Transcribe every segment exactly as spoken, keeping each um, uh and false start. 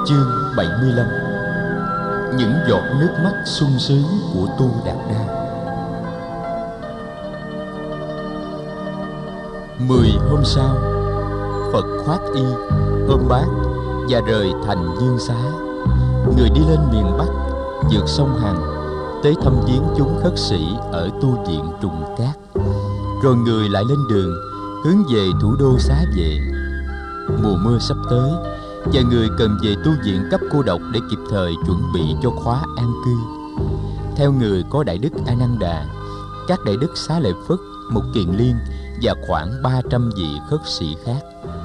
Chương bảy mươi lăm. Những giọt nước mắt sung sướng của Tu Đạt Đa. Mười hôm sau, Phật khoác y, ôm bát và rời thành Dương Xá. Người đi lên miền Bắc, vượt sông Hằng, tới thăm viếng chúng khất sĩ ở tu viện Trùng Cát. Rồi người lại lên đường, hướng về thủ đô Xá Vệ. Mùa mưa sắp tới, và người cần về tu viện cấp cô độc để kịp thời chuẩn bị cho khóa an cư. Theo người có Đại Đức A Nan Đà, các Đại Đức Xá Lợi Phất, Mục Kiền Liên và khoảng ba trăm vị khất sĩ khác.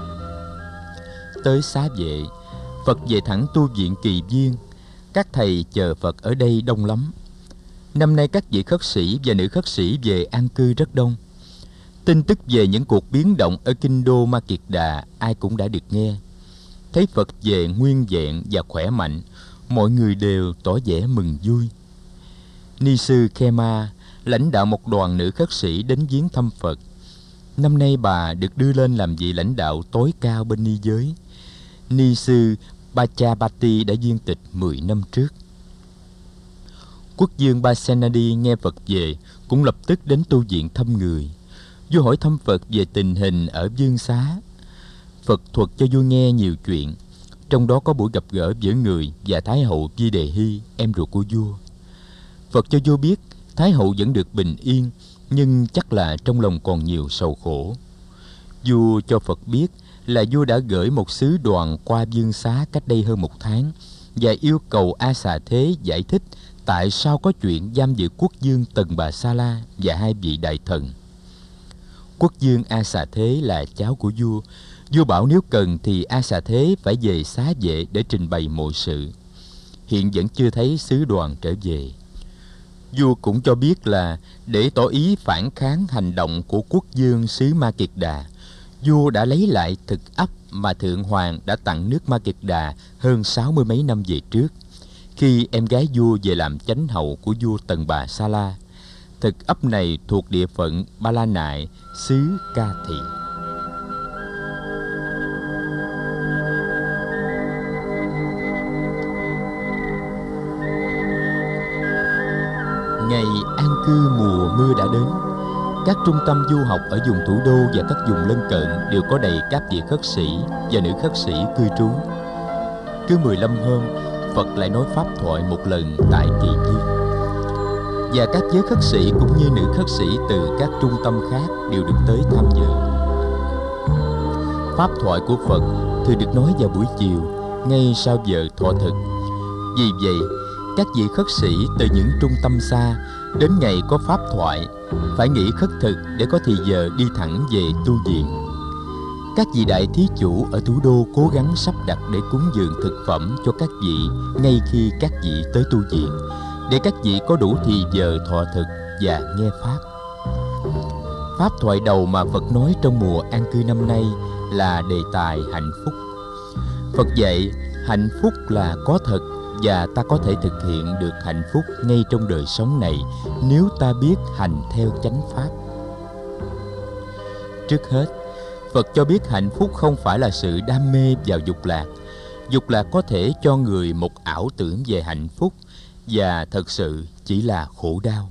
Tới Xá Vệ, Phật về thẳng tu viện Kỳ Viên. Các thầy chờ Phật ở đây đông lắm. Năm nay các vị khất sĩ và nữ khất sĩ về an cư rất đông. Tin tức về những cuộc biến động ở kinh đô Ma Kiệt Đà ai cũng đã được nghe. Thấy Phật về nguyên vẹn và khỏe mạnh, mọi người đều tỏ vẻ mừng vui. Ni sư Khema lãnh đạo một đoàn nữ khất sĩ đến viếng thăm Phật. Năm nay bà được đưa lên làm vị lãnh đạo tối cao bên ni giới. Ni sư Pachapati đã viên tịch mười năm trước. Quốc vương Pasenadi nghe Phật về cũng lập tức đến tu viện thăm người. Vua hỏi thăm Phật về tình hình ở Dương Xá. Phật thuật cho vua nghe nhiều chuyện, trong đó có buổi gặp gỡ giữa người và Thái hậu Vi Đề Hy, em ruột của vua. Phật cho vua biết Thái hậu vẫn được bình yên, nhưng chắc là trong lòng còn nhiều sầu khổ. Vua cho Phật biết là vua đã gửi một sứ đoàn qua Dương Xá cách đây hơn một tháng và yêu cầu A Xà Thế giải thích tại sao có chuyện giam giữ quốc vương Tần Bà Sa La và hai vị đại thần. Quốc vương A Xà Thế là cháu của vua. Vua bảo nếu cần thì A Xà Thế phải về Xá Vệ để trình bày mọi sự. Hiện vẫn chưa thấy sứ đoàn trở về. Vua cũng cho biết là để tỏ ý phản kháng hành động của quốc vương xứ Ma Kiệt Đà, vua đã lấy lại thực ấp mà Thượng Hoàng đã tặng nước Ma Kiệt Đà hơn sáu mươi mấy năm về trước, khi em gái vua về làm chánh hậu của vua Tần Bà Sa La. Thực ấp này thuộc địa phận Ba La Nại, xứ Ca Thị. Ngày an cư mùa mưa đã đến. Các trung tâm du học ở vùng thủ đô và các vùng lân cận đều có đầy các vị khất sĩ và nữ khất sĩ cư trú. Cứ mười lăm hôm, Phật lại nói pháp thoại một lần tại Kỳ Viên. Và các giới khất sĩ cũng như nữ khất sĩ từ các trung tâm khác đều được tới tham dự. Pháp thoại của Phật thường được nói vào buổi chiều, ngay sau giờ thọ thực. Vì vậy, các vị khất sĩ từ những trung tâm xa đến ngày có pháp thoại phải nghỉ khất thực để có thì giờ đi thẳng về tu viện. Các vị đại thí chủ ở thủ đô cố gắng sắp đặt để cúng dường thực phẩm cho các vị ngay khi các vị tới tu viện, để các vị có đủ thì giờ thọ thực và nghe pháp. Pháp thoại đầu mà Phật nói trong mùa an cư năm nay là đề tài hạnh phúc. Phật dạy hạnh phúc là có thật, và ta có thể thực hiện được hạnh phúc ngay trong đời sống này nếu ta biết hành theo chánh pháp. Trước hết, Phật cho biết hạnh phúc không phải là sự đam mê vào dục lạc. Dục lạc có thể cho người một ảo tưởng về hạnh phúc, và thật sự chỉ là khổ đau.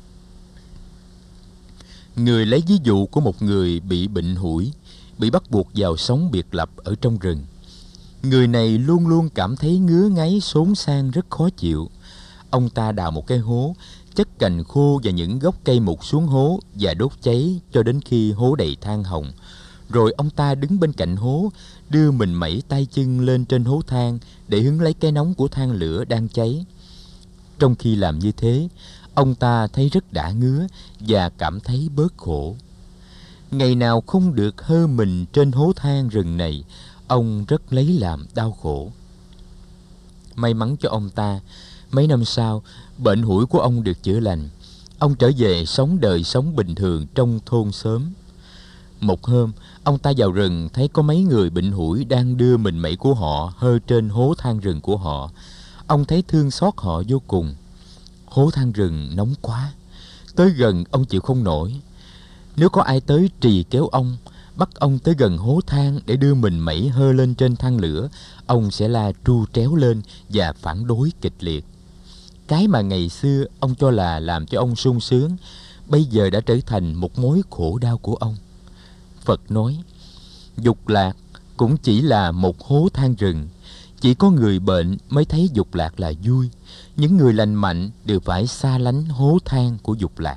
Người lấy ví dụ của một người bị bệnh hủi, bị bắt buộc vào sống biệt lập ở trong rừng. Người này luôn luôn cảm thấy ngứa ngáy xốn xang rất khó chịu. Ông ta đào một cái hố, chất cành khô và những gốc cây mục xuống hố và đốt cháy cho đến khi hố đầy than hồng. Rồi ông ta đứng bên cạnh hố, đưa mình mẩy tay chân lên trên hố than để hứng lấy cái nóng của than lửa đang cháy. Trong khi làm như thế, ông ta thấy rất đã ngứa và cảm thấy bớt khổ. Ngày nào không được hơ mình trên hố than rừng này, ông rất lấy làm đau khổ. May mắn cho ông ta, mấy năm sau, bệnh hủi của ông được chữa lành. Ông trở về sống đời sống bình thường trong thôn xóm. Một hôm, ông ta vào rừng thấy có mấy người bệnh hủi đang đưa mình mẩy của họ hơ trên hố than rừng của họ. Ông thấy thương xót họ vô cùng. Hố than rừng nóng quá, tới gần ông chịu không nổi. Nếu có ai tới trì kéo ông, bắt ông tới gần hố than để đưa mình mẩy hơ lên trên than lửa, ông sẽ la tru tréo lên và phản đối kịch liệt. Cái mà ngày xưa ông cho là làm cho ông sung sướng, bây giờ đã trở thành một mối khổ đau của ông. Phật nói, dục lạc cũng chỉ là một hố than rừng. Chỉ có người bệnh mới thấy dục lạc là vui. Những người lành mạnh đều phải xa lánh hố than của dục lạc.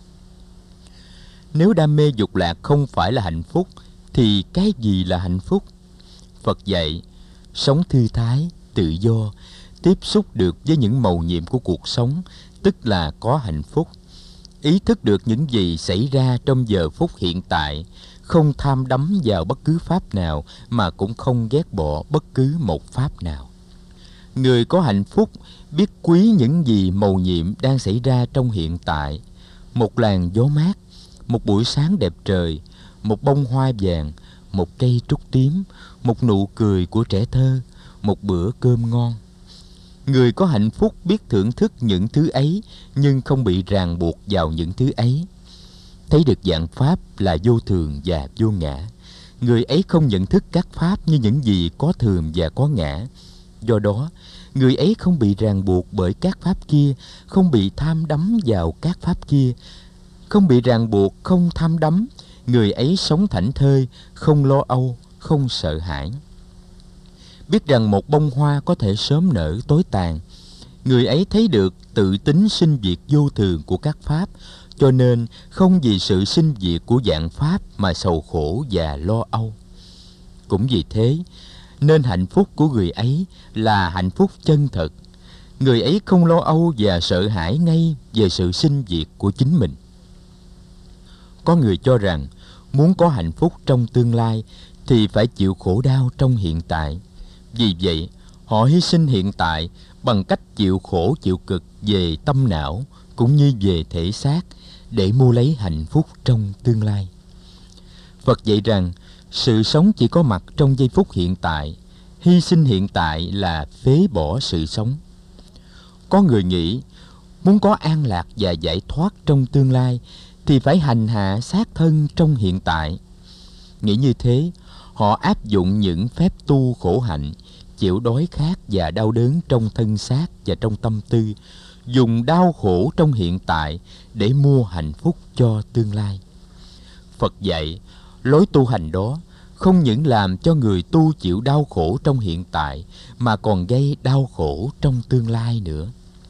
Nếu đam mê dục lạc không phải là hạnh phúc, thì cái gì là hạnh phúc? Phật dạy, sống thư thái, tự do, tiếp xúc được với những mầu nhiệm của cuộc sống, tức là có hạnh phúc. Ý thức được những gì xảy ra trong giờ phút hiện tại, không tham đắm vào bất cứ pháp nào mà cũng không ghét bỏ bất cứ một pháp nào. Người có hạnh phúc biết quý những gì mầu nhiệm đang xảy ra trong hiện tại. Một làn gió mát, một buổi sáng đẹp trời, một bông hoa vàng, một cây trúc tím, một nụ cười của trẻ thơ, một bữa cơm ngon. Người có hạnh phúc biết thưởng thức những thứ ấy, nhưng không bị ràng buộc vào những thứ ấy. Thấy được dạng pháp là vô thường và vô ngã, người ấy không nhận thức các pháp như những gì có thường và có ngã. Do đó, người ấy không bị ràng buộc bởi các pháp kia, không bị tham đắm vào các pháp kia. Không bị ràng buộc, không tham đắm, người ấy sống thảnh thơi, không lo âu, không sợ hãi. Biết rằng một bông hoa có thể sớm nở tối tàn, người ấy thấy được tự tính sinh diệt vô thường của các pháp, cho nên không vì sự sinh diệt của dạng pháp mà sầu khổ và lo âu. Cũng vì thế, nên hạnh phúc của người ấy là hạnh phúc chân thật. Người ấy không lo âu và sợ hãi ngay về sự sinh diệt của chính mình. Có người cho rằng muốn có hạnh phúc trong tương lai thì phải chịu khổ đau trong hiện tại. Vì vậy, họ hy sinh hiện tại bằng cách chịu khổ chịu cực về tâm não cũng như về thể xác để mua lấy hạnh phúc trong tương lai. Phật dạy rằng sự sống chỉ có mặt trong giây phút hiện tại. Hy sinh hiện tại là phế bỏ sự sống. Có người nghĩ muốn có an lạc và giải thoát trong tương lai thì phải hành hạ xác thân trong hiện tại. Nghĩ như thế, họ áp dụng những phép tu khổ hạnh, chịu đói khát và đau đớn trong thân xác và trong tâm tư, dùng đau khổ trong hiện tại để mua hạnh phúc cho tương lai. Phật dạy, lối tu hành đó không những làm cho người tu chịu đau khổ trong hiện tại, mà còn gây đau khổ trong tương lai nữa.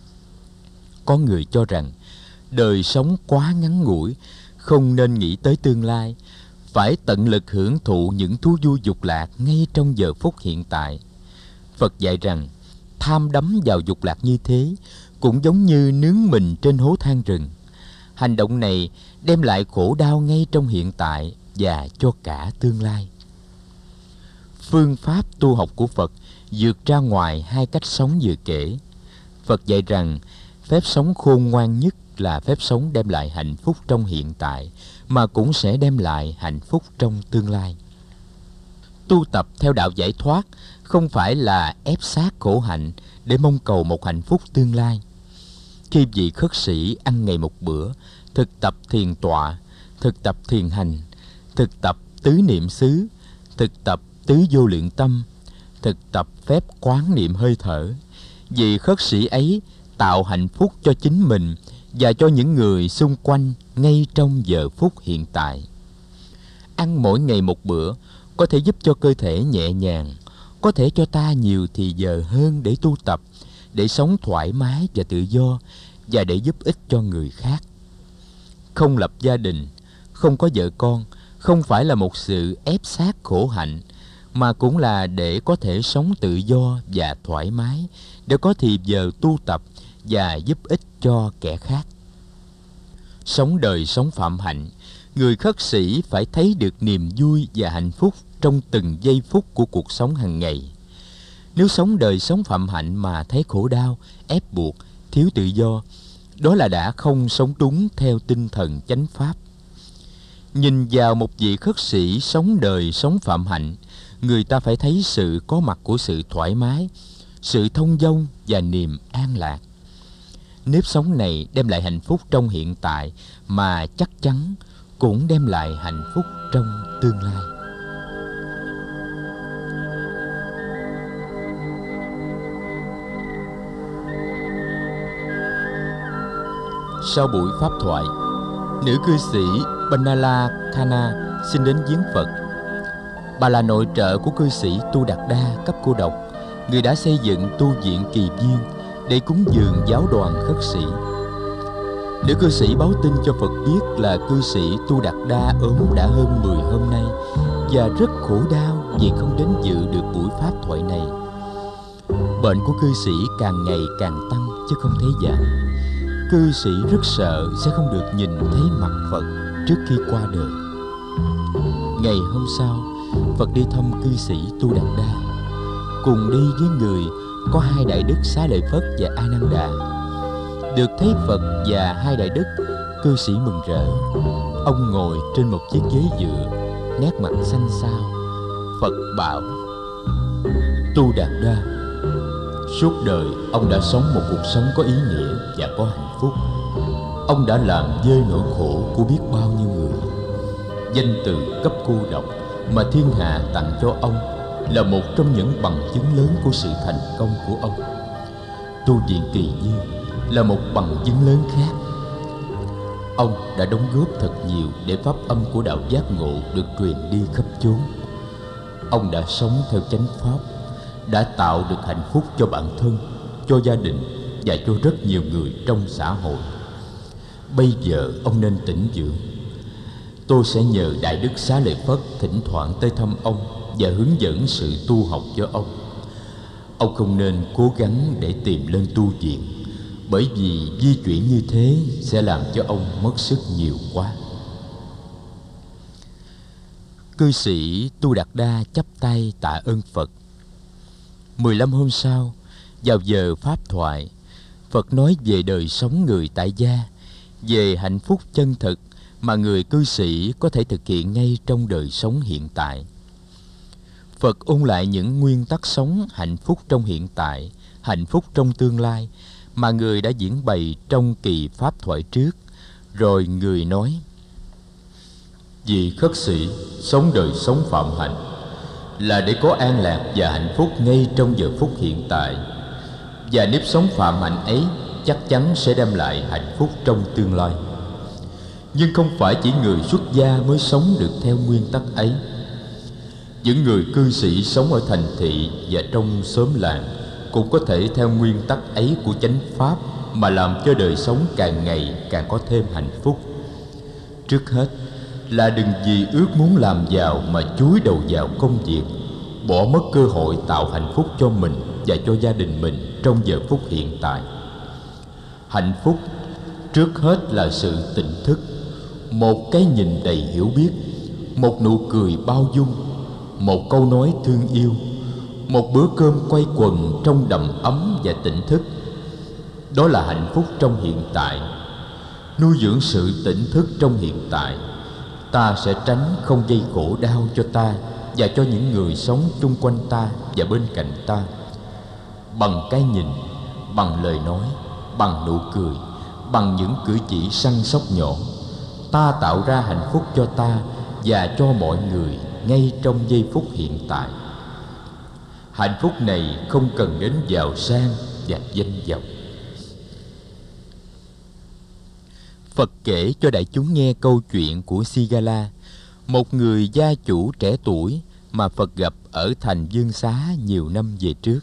Có người cho rằng đời sống quá ngắn ngủi, không nên nghĩ tới tương lai, phải tận lực hưởng thụ những thú vui dục lạc ngay trong giờ phút hiện tại. Phật dạy rằng tham đắm vào dục lạc như thế cũng giống như nướng mình trên hố than rừng. Hành động này đem lại khổ đau ngay trong hiện tại và cho cả tương lai. Phương pháp tu học của Phật vượt ra ngoài hai cách sống vừa kể. Phật dạy rằng phép sống khôn ngoan nhất là phép sống đem lại hạnh phúc trong hiện tại, mà cũng sẽ đem lại hạnh phúc trong tương lai. Tu tập theo đạo giải thoát không phải là ép sát khổ hạnh để mong cầu một hạnh phúc tương lai. Khi vị khất sĩ ăn ngày một bữa, thực tập thiền tọa, thực tập thiền hành, thực tập tứ niệm xứ, thực tập tứ vô lượng tâm, thực tập phép quán niệm hơi thở, vị khất sĩ ấy tạo hạnh phúc cho chính mình và cho những người xung quanh ngay trong giờ phút hiện tại. Ăn mỗi ngày một bữa có thể giúp cho cơ thể nhẹ nhàng, có thể cho ta nhiều thì giờ hơn để tu tập, để sống thoải mái và tự do, và để giúp ích cho người khác. Không lập gia đình, không có vợ con, không phải là một sự ép sát khổ hạnh, mà cũng là để có thể sống tự do và thoải mái, để có thì giờ tu tập và giúp ích cho kẻ khác. Sống đời sống phạm hạnh, người khất sĩ phải thấy được niềm vui và hạnh phúc trong từng giây phút của cuộc sống hàng ngày. Nếu sống đời sống phạm hạnh mà thấy khổ đau, ép buộc, thiếu tự do, đó là đã không sống đúng theo tinh thần chánh pháp. Nhìn vào một vị khất sĩ sống đời sống phạm hạnh, người ta phải thấy sự có mặt của sự thoải mái, sự thông dong và niềm an lạc. Nếp sống này đem lại hạnh phúc trong hiện tại, mà chắc chắn cũng đem lại hạnh phúc trong tương lai. Sau buổi pháp thoại, nữ cư sĩ Banala Khana xin đến viếng Phật. Bà là nội trợ của cư sĩ Tu Đạt Đa cấp cô độc, người đã xây dựng tu viện Kỳ Viên để cúng dường giáo đoàn khất sĩ. Nữ cư sĩ báo tin cho Phật biết là cư sĩ Tu Đạt Đa ốm đã hơn mười hôm nay và rất khổ đau vì không đến dự được buổi pháp thoại này. Bệnh của cư sĩ càng ngày càng tăng chứ không thấy giảm. Cư sĩ rất sợ sẽ không được nhìn thấy mặt Phật trước khi qua đời. Ngày hôm sau, Phật đi thăm cư sĩ Tu Đạt Đa. Cùng đi với người có hai đại đức Xá Lợi Phất và A Nan Đà. Được thấy Phật và hai đại đức, cư sĩ mừng rỡ. Ông ngồi trên một chiếc ghế dựa, nét mặt xanh xao. Phật bảo: Tu Đạt Đa, suốt đời ông đã sống một cuộc sống có ý nghĩa và có hạnh phúc. Ông đã làm vơi nỗi khổ của biết bao nhiêu người. Danh từ cấp cô độc mà thiên hạ tặng cho ông là một trong những bằng chứng lớn của sự thành công của ông. Tu viện Kỳ Viên là một bằng chứng lớn khác. Ông đã đóng góp thật nhiều để pháp âm của đạo giác ngộ được truyền đi khắp chốn. Ông đã sống theo chánh pháp, đã tạo được hạnh phúc cho bản thân, cho gia đình và cho rất nhiều người trong xã hội. Bây giờ ông nên tĩnh dưỡng. Tôi sẽ nhờ Đại Đức Xá Lợi Phất thỉnh thoảng tới thăm ông và hướng dẫn sự tu học cho ông. Ông không nên cố gắng để tìm lên tu viện, bởi vì di chuyển như thế sẽ làm cho ông mất sức nhiều quá. Cư sĩ Tu Đạt Đa chắp tay tạ ơn Phật. Mười lăm hôm sau, vào giờ pháp thoại, Phật nói về đời sống người tại gia, về hạnh phúc chân thực mà người cư sĩ có thể thực hiện ngay trong đời sống hiện tại. Phật ôn lại những nguyên tắc sống hạnh phúc trong hiện tại, hạnh phúc trong tương lai mà người đã diễn bày trong kỳ pháp thoại trước. Rồi người nói: Vì khất sĩ sống đời sống phạm hạnh là để có an lạc và hạnh phúc ngay trong giờ phút hiện tại, và nếp sống phạm hạnh ấy chắc chắn sẽ đem lại hạnh phúc trong tương lai. Nhưng không phải chỉ người xuất gia mới sống được theo nguyên tắc ấy. Những người cư sĩ sống ở thành thị và trong xóm làng cũng có thể theo nguyên tắc ấy của chánh pháp mà làm cho đời sống càng ngày càng có thêm hạnh phúc. Trước hết là đừng vì ước muốn làm giàu mà chúi đầu vào công việc, bỏ mất cơ hội tạo hạnh phúc cho mình và cho gia đình mình trong giờ phút hiện tại. Hạnh phúc trước hết là sự tỉnh thức, một cái nhìn đầy hiểu biết, một nụ cười bao dung, một câu nói thương yêu, một bữa cơm quây quần trong đầm ấm và tỉnh thức. Đó là hạnh phúc trong hiện tại. Nuôi dưỡng sự tỉnh thức trong hiện tại, ta sẽ tránh không gây khổ đau cho ta và cho những người sống chung quanh ta và bên cạnh ta. Bằng cái nhìn, bằng lời nói, bằng nụ cười, bằng những cử chỉ săn sóc nhỏ, ta tạo ra hạnh phúc cho ta và cho mọi người ngay trong giây phút hiện tại. Hạnh phúc này không cần đến giàu sang và danh vọng. Phật kể cho đại chúng nghe câu chuyện của Sigala, một người gia chủ trẻ tuổi mà Phật gặp ở thành Dương Xá nhiều năm về trước.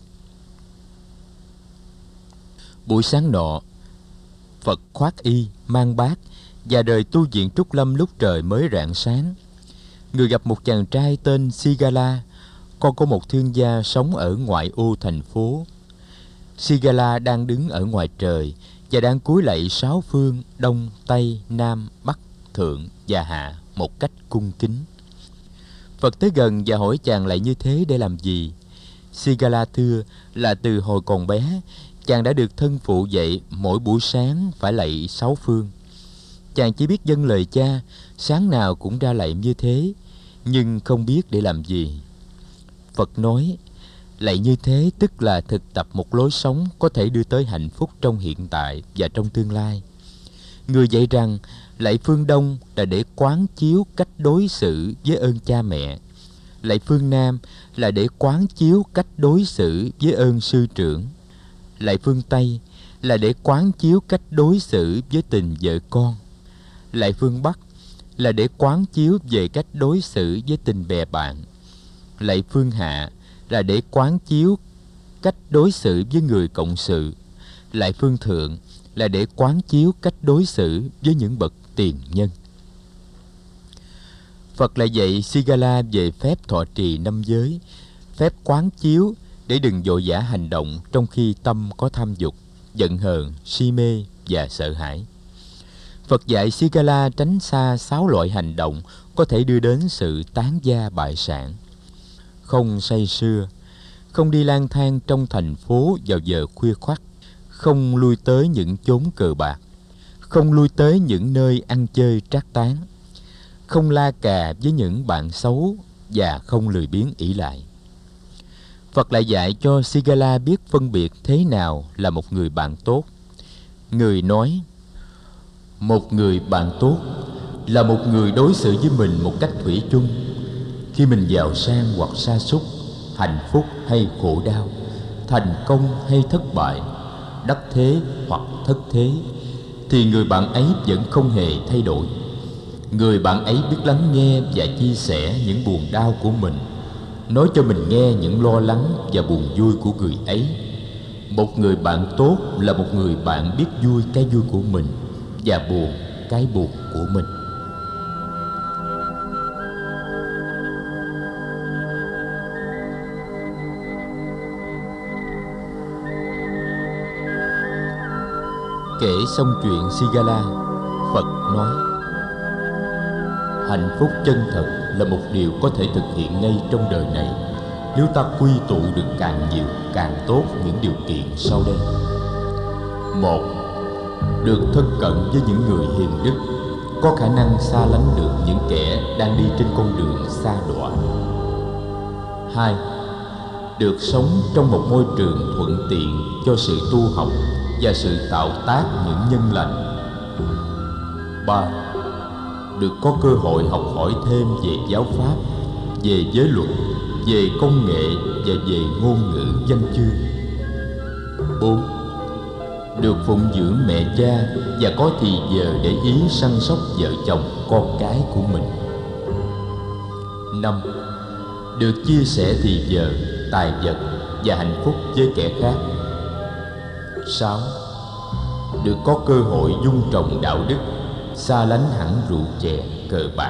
Buổi sáng nọ, Phật khoác y, mang bát và rời tu viện Trúc Lâm lúc trời mới rạng sáng. Người gặp một chàng trai tên Sigala, con của một thương gia sống ở ngoại ô thành phố. Sigala đang đứng ở ngoài trời và đang cúi lạy sáu phương đông, tây, nam, bắc, thượng và hạ một cách cung kính. Phật tới gần và hỏi chàng lạy như thế để làm gì. Sigala thưa là từ hồi còn bé, chàng đã được thân phụ dạy mỗi buổi sáng phải lạy sáu phương. Chàng chỉ biết vâng lời cha, sáng nào cũng ra lạy như thế, nhưng không biết để làm gì. Phật nói, lạy như thế tức là thực tập một lối sống có thể đưa tới hạnh phúc trong hiện tại và trong tương lai. Người dạy rằng Lạy phương Đông là để quán chiếu cách đối xử với ơn cha mẹ. Lạy phương Nam là để quán chiếu cách đối xử với ơn sư trưởng. Lạy phương Tây là để quán chiếu cách đối xử với tình vợ con. Lạy phương Bắc là để quán chiếu về cách đối xử với tình bè bạn. Lạy phương Hạ là để quán chiếu cách đối xử với người cộng sự. Lạy phương Thượng là để quán chiếu cách đối xử với những bậc tiền nhân. Phật lại dạy Sigala về phép thọ trì năm giới, phép quán chiếu để đừng vội vã hành động trong khi tâm có tham dục, giận hờn, si mê và sợ hãi. Phật dạy Sigala tránh xa sáu loại hành động có thể đưa đến sự tán gia bại sản. Không say sưa, không đi lang thang trong thành phố vào giờ khuya khoắt, không lui tới những chốn cờ bạc, không lui tới những nơi ăn chơi trác tán, không la cà với những bạn xấu và không lười biếng ỷ lại. Phật lại dạy cho Sigala biết phân biệt thế nào là một người bạn tốt. Người nói, một người bạn tốt là một người đối xử với mình một cách thủy chung. Khi mình giàu sang hoặc sa sút, hạnh phúc hay khổ đau, thành công hay thất bại, đắc thế hoặc thất thế, thì người bạn ấy vẫn không hề thay đổi. Người bạn ấy biết lắng nghe và chia sẻ những buồn đau của mình, nói cho mình nghe những lo lắng và buồn vui của người ấy. Một người bạn tốt là một người bạn biết vui cái vui của mình và buồn cái buồn của mình. Kể xong chuyện Sigala, Phật nói, hạnh phúc chân thật là một điều có thể thực hiện ngay trong đời này nếu ta quy tụ được càng nhiều càng tốt những điều kiện sau đây. Một, được thân cận với những người hiền đức, có khả năng xa lánh được những kẻ đang đi trên con đường sa đọa. Hai, được sống trong một môi trường thuận tiện cho sự tu học và sự tạo tác những nhân lành. Ba, được có cơ hội học hỏi thêm về giáo pháp, về giới luật, về công nghệ và về ngôn ngữ văn chương. Bốn, được phụng dưỡng mẹ cha và có thì giờ để ý săn sóc vợ chồng con cái của mình. Năm, được chia sẻ thì giờ, tài vật và hạnh phúc với kẻ khác. Sáu, được có cơ hội dung trồng đạo đức, xa lánh hẳn rượu chè, cờ bạc.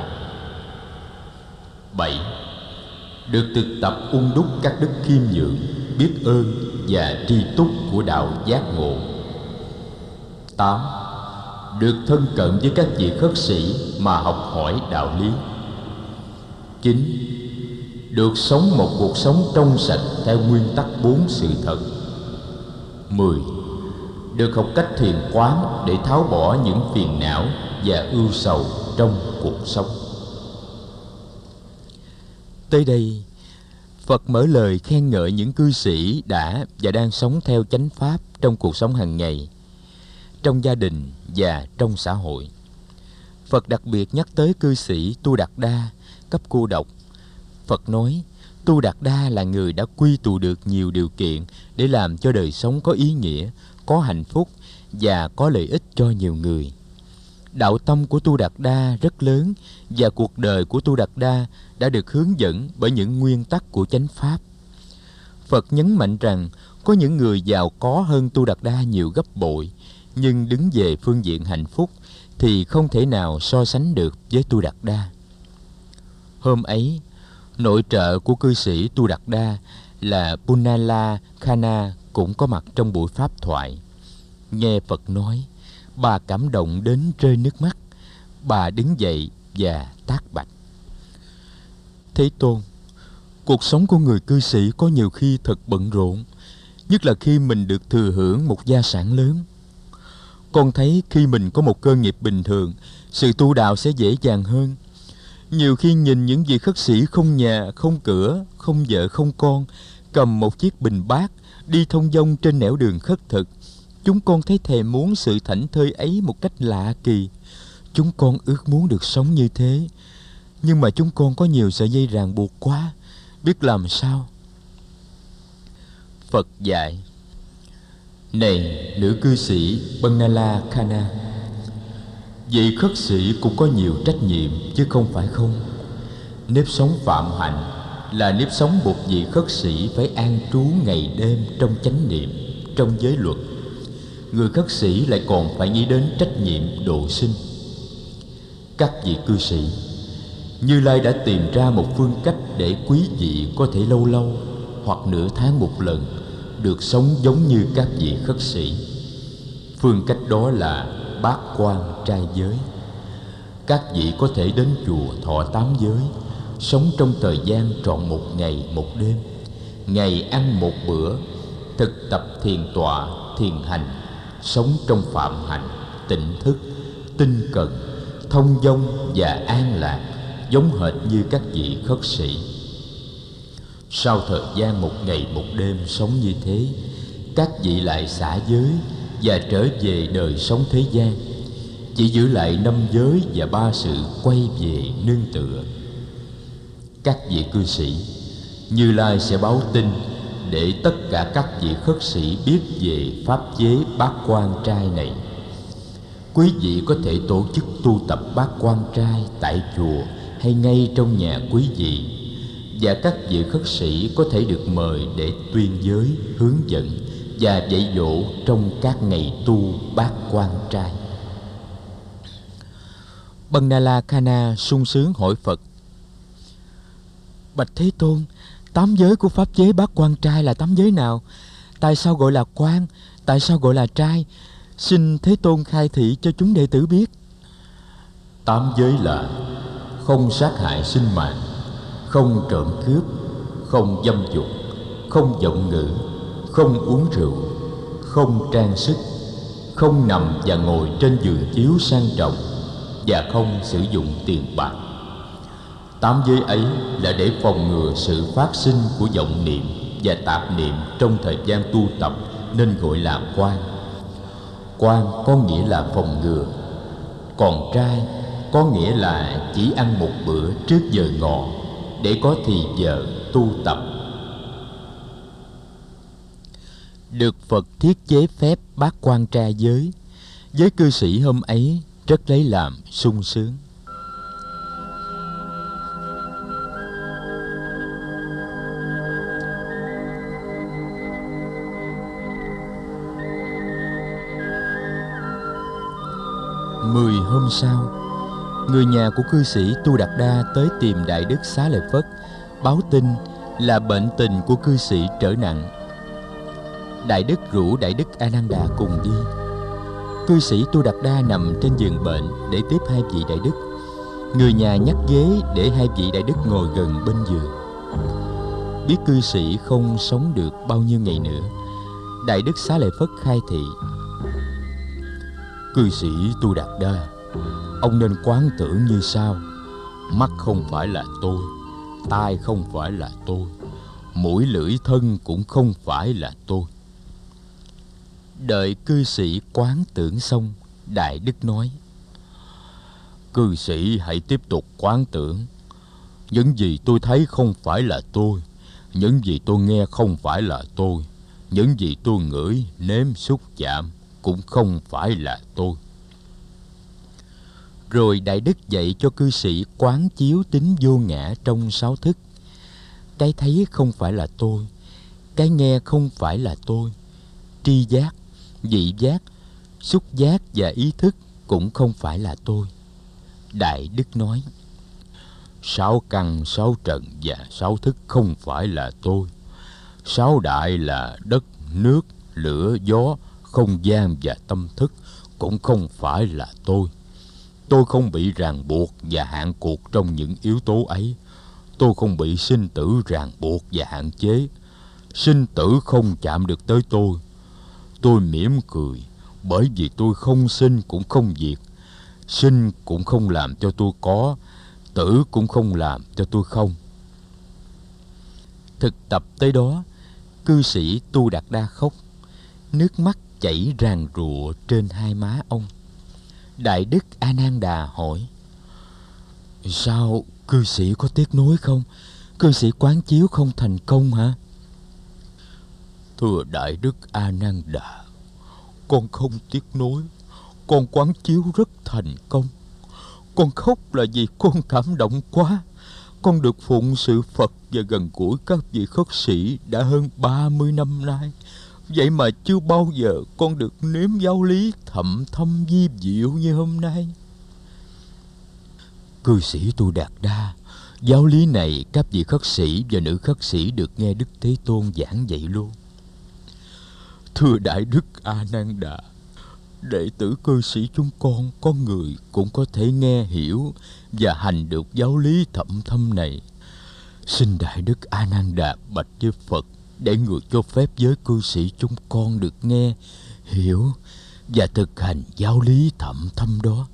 Bảy, được thực tập ung đúc các đức khiêm nhường, biết ơn và tri túc của đạo giác ngộ. Tám, được thân cận với các vị khất sĩ mà học hỏi đạo lý. Chín, được sống một cuộc sống trong sạch theo nguyên tắc bốn sự thật. Mười, được học cách thiền quán để tháo bỏ những phiền não và ưu sầu trong cuộc sống. Tới đây, Phật mở lời khen ngợi những cư sĩ đã và đang sống theo chánh pháp trong cuộc sống hàng ngày, trong gia đình và trong xã hội. Phật đặc biệt nhắc tới cư sĩ Tu Đạt Đa, cấp cô độc. Phật nói, Tu Đạt Đa là người đã quy tụ được nhiều điều kiện để làm cho đời sống có ý nghĩa, có hạnh phúc và có lợi ích cho nhiều người. Đạo tâm của Tu Đạt Đa rất lớn và cuộc đời của Tu Đạt Đa đã được hướng dẫn bởi những nguyên tắc của chánh pháp. Phật nhấn mạnh rằng có những người giàu có hơn Tu Đạt Đa nhiều gấp bội, nhưng đứng về phương diện hạnh phúc thì không thể nào so sánh được với Tu Đạt Đa. Hôm ấy, nội trợ của cư sĩ Tu Đạt Đa là Punala Khana cũng có mặt trong buổi pháp thoại. Nghe Phật nói, bà cảm động đến rơi nước mắt. Bà đứng dậy và tác bạch: Thế Tôn, cuộc sống của người cư sĩ có nhiều khi thật bận rộn, nhất là khi mình được thừa hưởng một gia sản lớn. Con thấy khi mình có một cơ nghiệp bình thường, sự tu đạo sẽ dễ dàng hơn. Nhiều khi nhìn những vị khất sĩ không nhà, không cửa, không vợ, không con, cầm một chiếc bình bát, đi thông dong trên nẻo đường khất thực, chúng con thấy thèm muốn sự thảnh thơi ấy một cách lạ kỳ. Chúng con ước muốn được sống như thế, nhưng mà chúng con có nhiều sợi dây ràng buộc quá, biết làm sao. Phật dạy: Này nữ cư sĩ Bannala Khana, vị khất sĩ cũng có nhiều trách nhiệm chứ không phải không. Nếp sống phạm hạnh là nếp sống buộc vị khất sĩ phải an trú ngày đêm trong chánh niệm, trong giới luật. Người khất sĩ lại còn phải nghĩ đến trách nhiệm độ sinh. Các vị cư sĩ, Như Lai đã tìm ra một phương cách để quý vị có thể lâu lâu hoặc nửa tháng một lần được sống giống như các vị khất sĩ. Phương cách đó là bát quan trai giới. Các vị có thể đến chùa thọ tám giới, sống trong thời gian trọn một ngày một đêm, ngày ăn một bữa, thực tập thiền tọa, thiền hành, sống trong phạm hạnh, tỉnh thức, tinh cần, thông dong và an lạc, giống hệt như các vị khất sĩ. Sau thời gian một ngày một đêm sống như thế, các vị lại xả giới và trở về đời sống thế gian, chỉ giữ lại năm giới và ba sự quay về nương tựa. Các vị cư sĩ, Như Lai sẽ báo tin để tất cả các vị khất sĩ biết về pháp chế bát quan trai này. Quý vị có thể tổ chức tu tập bát quan trai tại chùa hay ngay trong nhà quý vị, và các vị khất sĩ có thể được mời để tuyên giới, hướng dẫn và dạy dỗ trong các ngày tu bát quan trai. Bannala Khana sung sướng hỏi Phật: Bạch Thế Tôn, tám giới của pháp chế bát quan trai là tám giới nào? Tại sao gọi là quan? Tại sao gọi là trai? Xin Thế Tôn khai thị cho chúng đệ tử biết. Tám giới là không sát hại sinh mạng, không trộm cướp, không dâm dục, không vọng ngữ, không uống rượu, không trang sức, không nằm và ngồi trên giường chiếu sang trọng, và không sử dụng tiền bạc. Tám giới ấy là để phòng ngừa sự phát sinh của vọng niệm và tạp niệm trong thời gian tu tập, nên gọi là quan. Quan có nghĩa là phòng ngừa, còn trai có nghĩa là chỉ ăn một bữa trước giờ ngọ để có thì giờ tu tập. Được Phật thiết chế phép bát quan trai giới, giới cư sĩ hôm ấy rất lấy làm sung sướng. Mười hôm sau, người nhà của cư sĩ Tu Đạt Đa tới tìm Đại Đức Xá Lợi Phất, báo tin là bệnh tình của cư sĩ trở nặng. Đại Đức rủ Đại Đức A Nan Đà cùng đi. Cư sĩ Tu Đạt Đa nằm trên giường bệnh để tiếp hai vị Đại Đức. Người nhà nhắc ghế để hai vị Đại Đức ngồi gần bên giường. Biết cư sĩ không sống được bao nhiêu ngày nữa, Đại Đức Xá Lợi Phất khai thị: Cư sĩ Tu Đạt Đa, ông nên quán tưởng như sau: mắt không phải là tôi, tai không phải là tôi, mũi lưỡi thân cũng không phải là tôi. Đợi cư sĩ quán tưởng xong, Đại Đức nói: Cư sĩ hãy tiếp tục quán tưởng. Những gì tôi thấy không phải là tôi, những gì tôi nghe không phải là tôi, những gì tôi ngửi, nếm, xúc, chạm cũng không phải là tôi. Rồi Đại Đức dạy cho cư sĩ quán chiếu tính vô ngã trong sáu thức. Cái thấy không phải là tôi, cái nghe không phải là tôi, tri giác, vị giác, xúc giác và ý thức cũng không phải là tôi. Đại Đức nói: Sáu căn, sáu trần và sáu thức không phải là tôi. Sáu đại là đất, nước, lửa, gió, không gian và tâm thức cũng không phải là tôi. Tôi không bị ràng buộc và hạn cuộc trong những yếu tố ấy. Tôi không bị sinh tử ràng buộc và hạn chế. Sinh tử không chạm được tới tôi. Tôi mỉm cười, bởi vì tôi không sinh cũng không diệt. Sinh cũng không làm cho tôi có, tử cũng không làm cho tôi không. Thực tập tới đó, cư sĩ Tu Đạt Đa khóc, nước mắt chảy ràn rụa trên hai má ông. Đại đức A Nan Đà hỏi: Sao cư sĩ có tiếc nuối không? Cư sĩ quán chiếu không thành công hả? Thưa Đại đức A Nan Đà, con không tiếc nuối. Con quán chiếu rất thành công. Con khóc là vì con cảm động quá. Con được phụng sự Phật và gần gũi các vị khất sĩ đã hơn ba mươi năm nay. Vậy mà chưa bao giờ con được nếm giáo lý thậm thâm vi diệu như hôm nay. Cư sĩ Tu Đạt Đa, giáo lý này các vị khất sĩ và nữ khất sĩ được nghe Đức Thế Tôn giảng dạy luôn. Thưa Đại đức A Nan Đà, đệ tử cư sĩ chúng con có người cũng có thể nghe hiểu và hành được giáo lý thậm thâm này. Xin Đại đức A Nan Đà bạch với Phật để người cho phép giới cư sĩ chúng con được nghe, hiểu và thực hành giáo lý thậm thâm đó.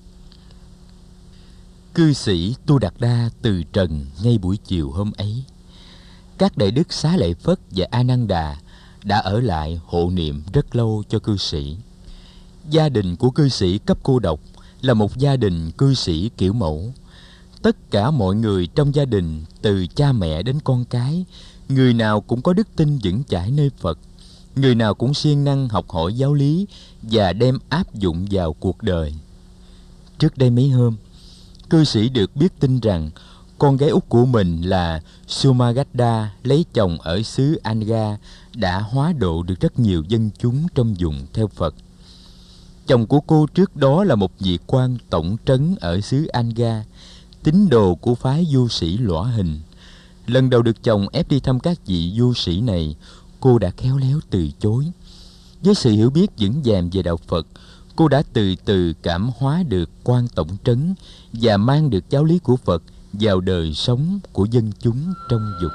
Cư sĩ Tu Đạt Đa từ trần ngay buổi chiều hôm ấy. Các đại đức Xá Lợi Phất và A Nan Đà đã ở lại hộ niệm rất lâu cho cư sĩ. Gia đình của cư sĩ cấp cô độc là một gia đình cư sĩ kiểu mẫu. Tất cả mọi người trong gia đình, từ cha mẹ đến con cái, người nào cũng có đức tin vững chãi nơi Phật, người nào cũng siêng năng học hỏi giáo lý và đem áp dụng vào cuộc đời. Trước đây mấy hôm, cư sĩ được biết tin rằng con gái út của mình là Sumagadda lấy chồng ở xứ Anga đã hóa độ được rất nhiều dân chúng trong vùng theo Phật. Chồng của cô trước đó là một vị quan tổng trấn ở xứ Anga, tín đồ của phái du sĩ Lõa Hình. Lần đầu được chồng ép đi thăm các vị du sĩ này, cô đã khéo léo từ chối. Với sự hiểu biết vững vàng về đạo Phật, cô đã từ từ cảm hóa được quan tổng trấn và mang được giáo lý của Phật vào đời sống của dân chúng trong vùng.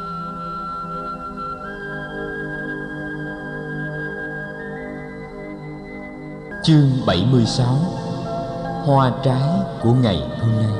Chương bảy mươi sáu. Hoa trái của ngày hôm nay.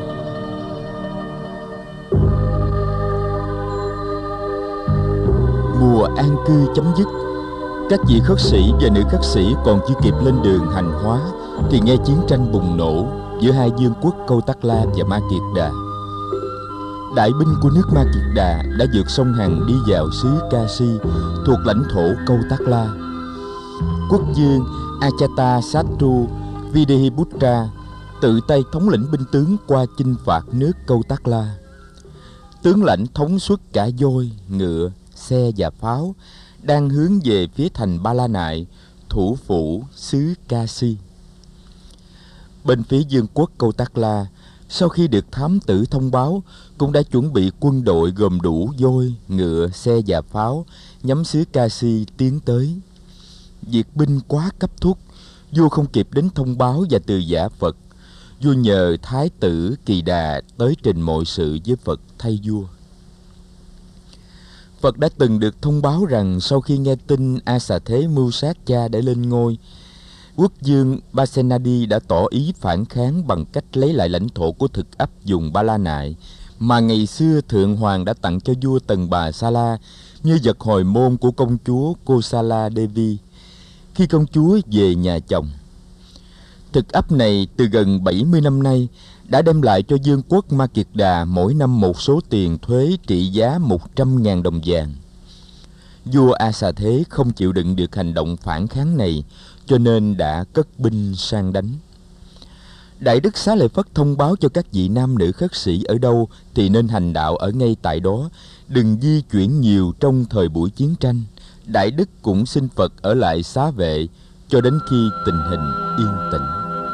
Mùa an cư chấm dứt. Các vị khất sĩ và nữ khất sĩ còn chưa kịp lên đường hành hóa thì nghe chiến tranh bùng nổ giữa hai vương quốc Câu Tắc La và Ma Kiệt Đà. Đại binh của nước Ma Kiệt Đà đã vượt sông Hằng đi vào xứ Kasi thuộc lãnh thổ Câu Tắc La. Quốc vương Ajatasattu Videhiputra tự tay thống lĩnh binh tướng qua chinh phạt nước Câu Tắc La. Tướng lãnh thống suất cả voi, ngựa, xe và pháo đang hướng về phía thành Ba La Nại, thủ phủ xứ Kasi. Bên phía vương quốc Câu Tắc La, sau khi được thám tử thông báo, cũng đã chuẩn bị quân đội gồm đủ voi, ngựa, xe và pháo nhắm xứ Kasi tiến tới. Việc binh quá cấp thúc, vua không kịp đến thông báo và từ giả Phật. Vua nhờ Thái tử Kỳ Đà tới trình mọi sự với Phật thay vua. Phật đã từng được thông báo rằng sau khi nghe tin A Xà Thế mưu sát cha để lên ngôi, quốc vương Pasenadi đã tỏ ý phản kháng bằng cách lấy lại lãnh thổ của thực ấp vùng Ba La Nại mà ngày xưa Thượng Hoàng đã tặng cho vua Tần Bà Sa La như vật hồi môn của công chúa Kosala Devi khi công chúa về nhà chồng. Thực ấp này từ gần bảy mươi năm nay đã đem lại cho vương quốc Ma Kiệt Đà mỗi năm một số tiền thuế trị giá một trăm nghìn đồng vàng. Vua A Xà Thế không chịu đựng được hành động phản kháng này, cho nên đã cất binh sang đánh. Đại đức Xá Lợi Phất thông báo cho các vị nam nữ khất sĩ ở đâu thì nên hành đạo ở ngay tại đó, đừng di chuyển nhiều trong thời buổi chiến tranh. Đại đức cũng xin Phật ở lại xá vệ cho đến khi tình hình yên tĩnh.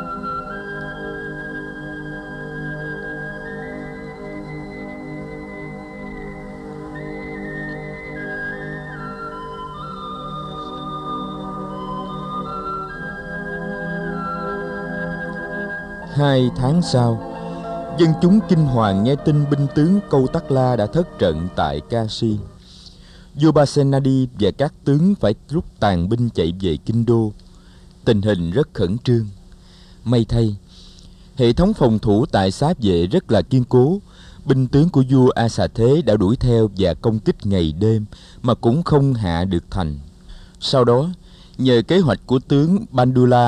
Hai tháng sau, dân chúng kinh hoàng nghe tin binh tướng Câu Tắc La đã thất trận tại Kasi. Vua Pasenadi và các tướng phải rút tàn binh chạy về kinh đô. Tình hình rất khẩn trương. May thay, hệ thống phòng thủ tại xá vệ rất là kiên cố. Binh tướng của vua A Xà Thế đã đuổi theo và công kích ngày đêm mà cũng không hạ được thành. Sau đó, nhờ kế hoạch của tướng Bandula,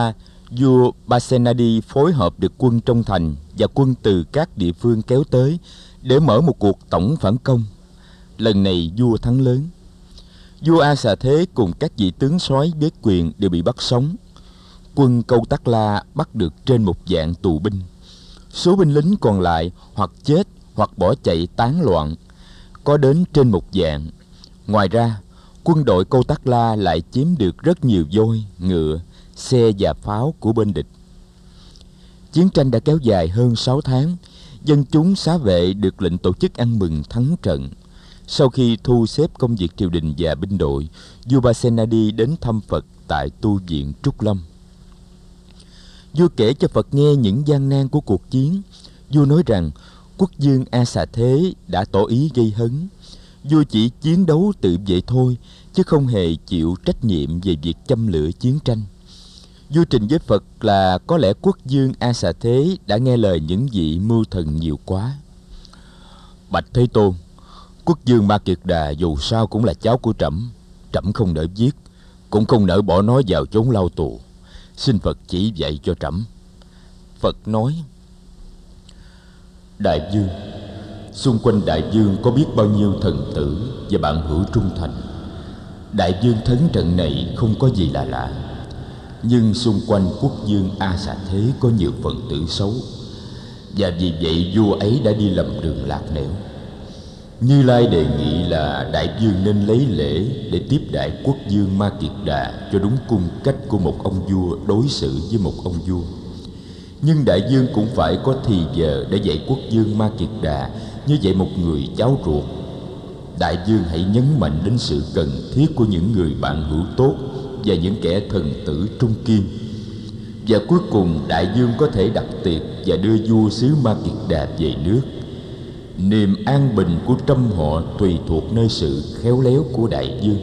vua Pasenadi phối hợp được quân trong thành và quân từ các địa phương kéo tới để mở một cuộc tổng phản công. Lần này vua thắng lớn. Vua A Xà Thế cùng các vị tướng soái bế quyền đều bị bắt sống. Quân Câu Tắc La bắt được trên một vạn tù binh. Số binh lính còn lại hoặc chết hoặc bỏ chạy tán loạn, có đến trên một vạn. Ngoài ra, quân đội Câu Tắc La lại chiếm được rất nhiều voi, ngựa, xe và pháo của bên địch. Chiến tranh đã kéo dài hơn sáu tháng. Dân chúng xá vệ được lệnh tổ chức ăn mừng thắng trận. Sau khi thu xếp công việc triều đình và binh đội, vua Pasenadi đến thăm Phật tại tu viện Trúc Lâm. Vua kể cho Phật nghe những gian nan của cuộc chiến. Vua nói rằng quốc vương A Xà Thế đã tỏ ý gây hấn. Vua chỉ chiến đấu tự vệ thôi, chứ không hề chịu trách nhiệm về việc châm lửa chiến tranh. Vua trình với Phật là có lẽ quốc vương A Xà Thế đã nghe lời những vị mưu thần nhiều quá. Bạch Thế Tôn, quốc vương Ma Kiệt Đà dù sao cũng là cháu của trẫm. Trẫm không nỡ giết, cũng không nỡ bỏ nó vào chốn lao tù. Xin Phật chỉ dạy cho trẫm. Phật nói: Đại vương, xung quanh đại vương có biết bao nhiêu thần tử và bạn hữu trung thành. Đại vương thắng trận này không có gì là lạ. Nhưng xung quanh quốc vương A Xà Thế có nhiều phần tử xấu, và vì vậy vua ấy đã đi lầm đường lạc nẻo. Như Lai đề nghị là đại vương nên lấy lễ để tiếp đãi quốc vương Ma Kiệt Đà cho đúng cung cách của một ông vua đối xử với một ông vua. Nhưng đại vương cũng phải có thì giờ để dạy quốc vương Ma Kiệt Đà như vậy một người cháu ruột. Đại vương hãy nhấn mạnh đến sự cần thiết của những người bạn hữu tốt và những kẻ thần tử trung kiên. Và cuối cùng đại vương có thể đặt tiệc và đưa vua xứ Ma Kiệt Đà về nước. Niềm an bình của trăm họ tùy thuộc nơi sự khéo léo của đại vương.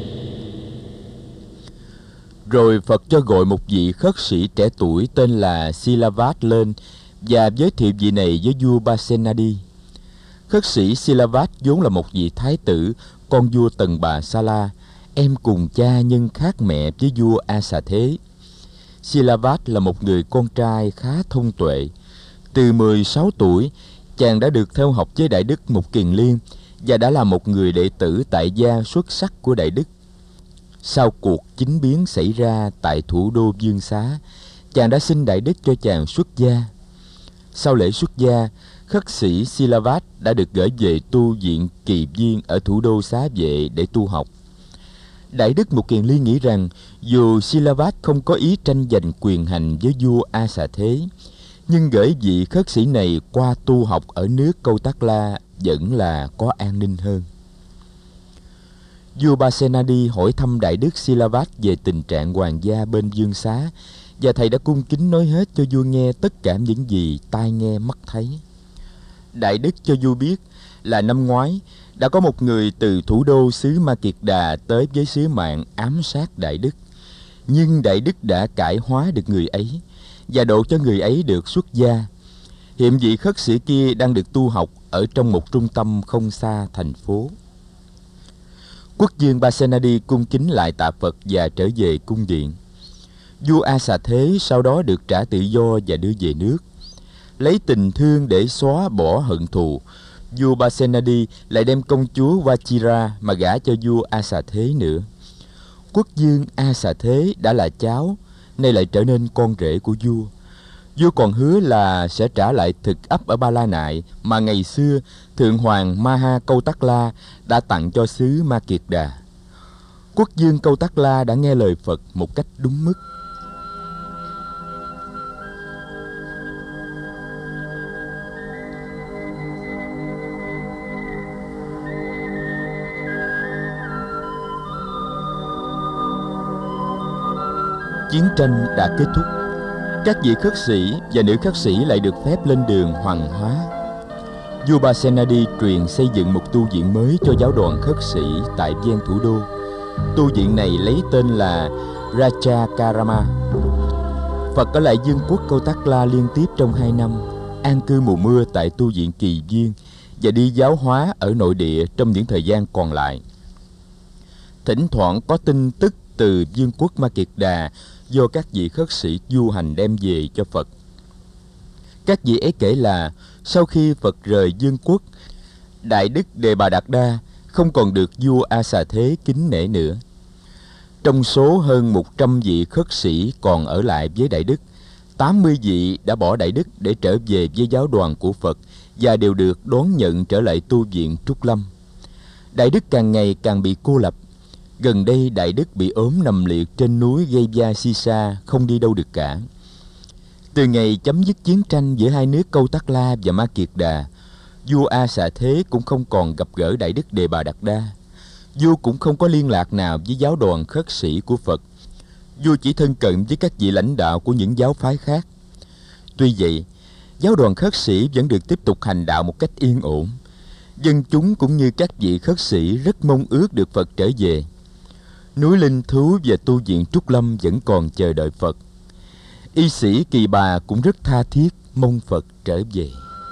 Rồi Phật cho gọi một vị khất sĩ trẻ tuổi tên là Silavat lên và giới thiệu vị này với vua Pasenadi. Khất sĩ Silavat vốn là một vị thái tử, con vua Tần Bà Sa La, em cùng cha nhưng khác mẹ với vua A Xà Thế. Silavat là một người con trai khá thông tuệ. Từ mười sáu tuổi, chàng đã được theo học với Đại Đức Mục Kiền Liên và đã là một người đệ tử tại gia xuất sắc của Đại Đức. Sau cuộc chính biến xảy ra tại thủ đô Dương Xá, chàng đã xin Đại Đức cho chàng xuất gia. Sau lễ xuất gia, khất sĩ Silavat đã được gửi về tu viện Kỳ Viên ở thủ đô Xá Vệ để tu học. Đại Đức Mục Kiền Liên nghĩ rằng dù Silavat không có ý tranh giành quyền hành với vua A Xà Thế, nhưng gửi vị khất sĩ này qua tu học ở nước Câu Tắc La vẫn là có an ninh hơn. Vua Pasenadi hỏi thăm Đại Đức Silavat về tình trạng hoàng gia bên Dương Xá, và thầy đã cung kính nói hết cho vua nghe tất cả những gì tai nghe mắt thấy. Đại Đức cho vua biết là năm ngoái đã có một người từ thủ đô xứ Ma Kiệt Đà tới với sứ mạng ám sát Đại Đức, nhưng Đại Đức đã cải hóa được người ấy và độ cho người ấy được xuất gia. Hiện vị khất sĩ kia đang được tu học ở trong một trung tâm không xa thành phố. Quốc vương Pasenadi cung kính lại tạ Phật và trở về cung điện. Vua A Xà Thế sau đó được trả tự do và đưa về nước. Lấy tình thương để xóa bỏ hận thù, vua Pasenadi lại đem công chúa Vajira mà gả cho vua A Xà Thế nữa. Quốc vương A Xà Thế đã là cháu, nay lại trở nên con rể của vua. Vua còn hứa là sẽ trả lại thực ấp ở Ba La Nại mà ngày xưa Thượng Hoàng Maha Câu Tắc La đã tặng cho xứ Ma Kiệt Đà. Quốc vương Câu Tắc La đã nghe lời Phật một cách đúng mức. Chiến tranh đã kết thúc. Các vị khất sĩ và nữ khất sĩ lại được phép lên đường hoàng hóa. Vua Pasenadi truyền xây dựng một tu viện mới cho giáo đoàn khất sĩ tại ven thủ đô. Tu viện này lấy tên là Raja Karama. Phật ở lại vương quốc Câu Tắc La liên tiếp trong hai năm, an cư mùa mưa tại tu viện Kỳ Viên và đi giáo hóa ở nội địa trong những thời gian còn lại. Thỉnh thoảng có tin tức từ vương quốc Ma Kiệt Đà do các vị khất sĩ du hành đem về cho Phật. Các vị ấy kể là sau khi Phật rời vương quốc, Đại Đức Đề Bà Đạt Đa không còn được vua A Xà Thế kính nể nữa. Trong số hơn một trăm vị khất sĩ còn ở lại với Đại Đức, tám mươi vị đã bỏ Đại Đức để trở về với giáo đoàn của Phật và đều được đón nhận trở lại tu viện Trúc Lâm. Đại Đức càng ngày càng bị cô lập. Gần đây Đại Đức bị ốm nằm liệt trên núi Gayasisa, không đi đâu được cả. Từ ngày chấm dứt chiến tranh giữa hai nước Câu Tắc La và Ma Kiệt Đà, vua A Xà Thế cũng không còn gặp gỡ Đại Đức Đề Bà Đạt Đa. Vua cũng không có liên lạc nào với giáo đoàn khất sĩ của Phật. Vua chỉ thân cận với các vị lãnh đạo của những giáo phái khác. Tuy vậy, giáo đoàn khất sĩ vẫn được tiếp tục hành đạo một cách yên ổn. Dân chúng cũng như các vị khất sĩ rất mong ước được Phật trở về. Núi Linh Thú và tu viện Trúc Lâm vẫn còn chờ đợi Phật. Y sĩ Kỳ Bà cũng rất tha thiết mong Phật trở về.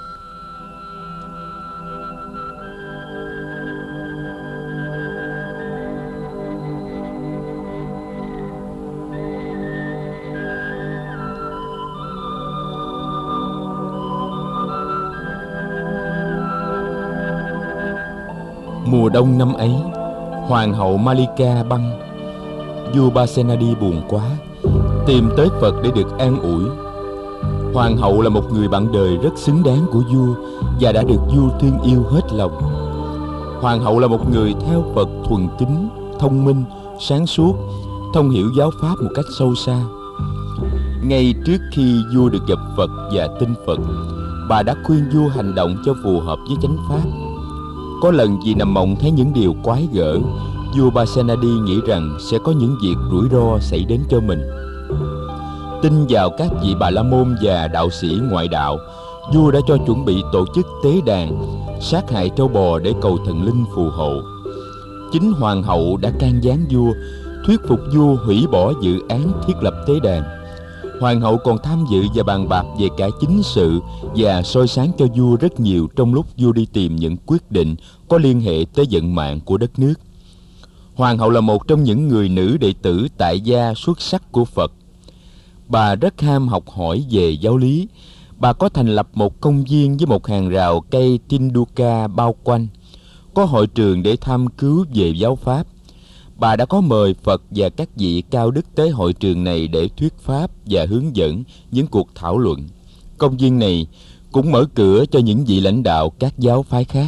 Mùa đông năm ấy, Hoàng hậu Malika băng. Vua Basenadi buồn quá, tìm tới Phật để được an ủi. Hoàng hậu là một người bạn đời rất xứng đáng của vua và đã được vua thương yêu hết lòng. Hoàng hậu là một người theo Phật thuần kính, thông minh, sáng suốt, thông hiểu giáo pháp một cách sâu xa. Ngay trước khi vua được gặp Phật và tin Phật, bà đã khuyên vua hành động cho phù hợp với chánh pháp. Có lần vì nằm mộng thấy những điều quái gở, vua Basenadi nghĩ rằng sẽ có những việc rủi ro xảy đến cho mình. Tin vào các vị Bà La Môn và đạo sĩ ngoại đạo, vua đã cho chuẩn bị tổ chức tế đàn, sát hại trâu bò để cầu thần linh phù hộ. Chính hoàng hậu đã can gián vua, thuyết phục vua hủy bỏ dự án thiết lập tế đàn. Hoàng hậu còn tham dự và bàn bạc về cả chính sự và soi sáng cho vua rất nhiều trong lúc vua đi tìm những quyết định có liên hệ tới vận mạng của đất nước. Hoàng hậu là một trong những người nữ đệ tử tại gia xuất sắc của Phật. Bà rất ham học hỏi về giáo lý. Bà có thành lập một công viên với một hàng rào cây Tinduka bao quanh, có hội trường để tham cứu về giáo pháp. Bà đã có mời Phật và các vị cao đức tới hội trường này để thuyết pháp và hướng dẫn những cuộc thảo luận. Công viên này cũng mở cửa cho những vị lãnh đạo các giáo phái khác.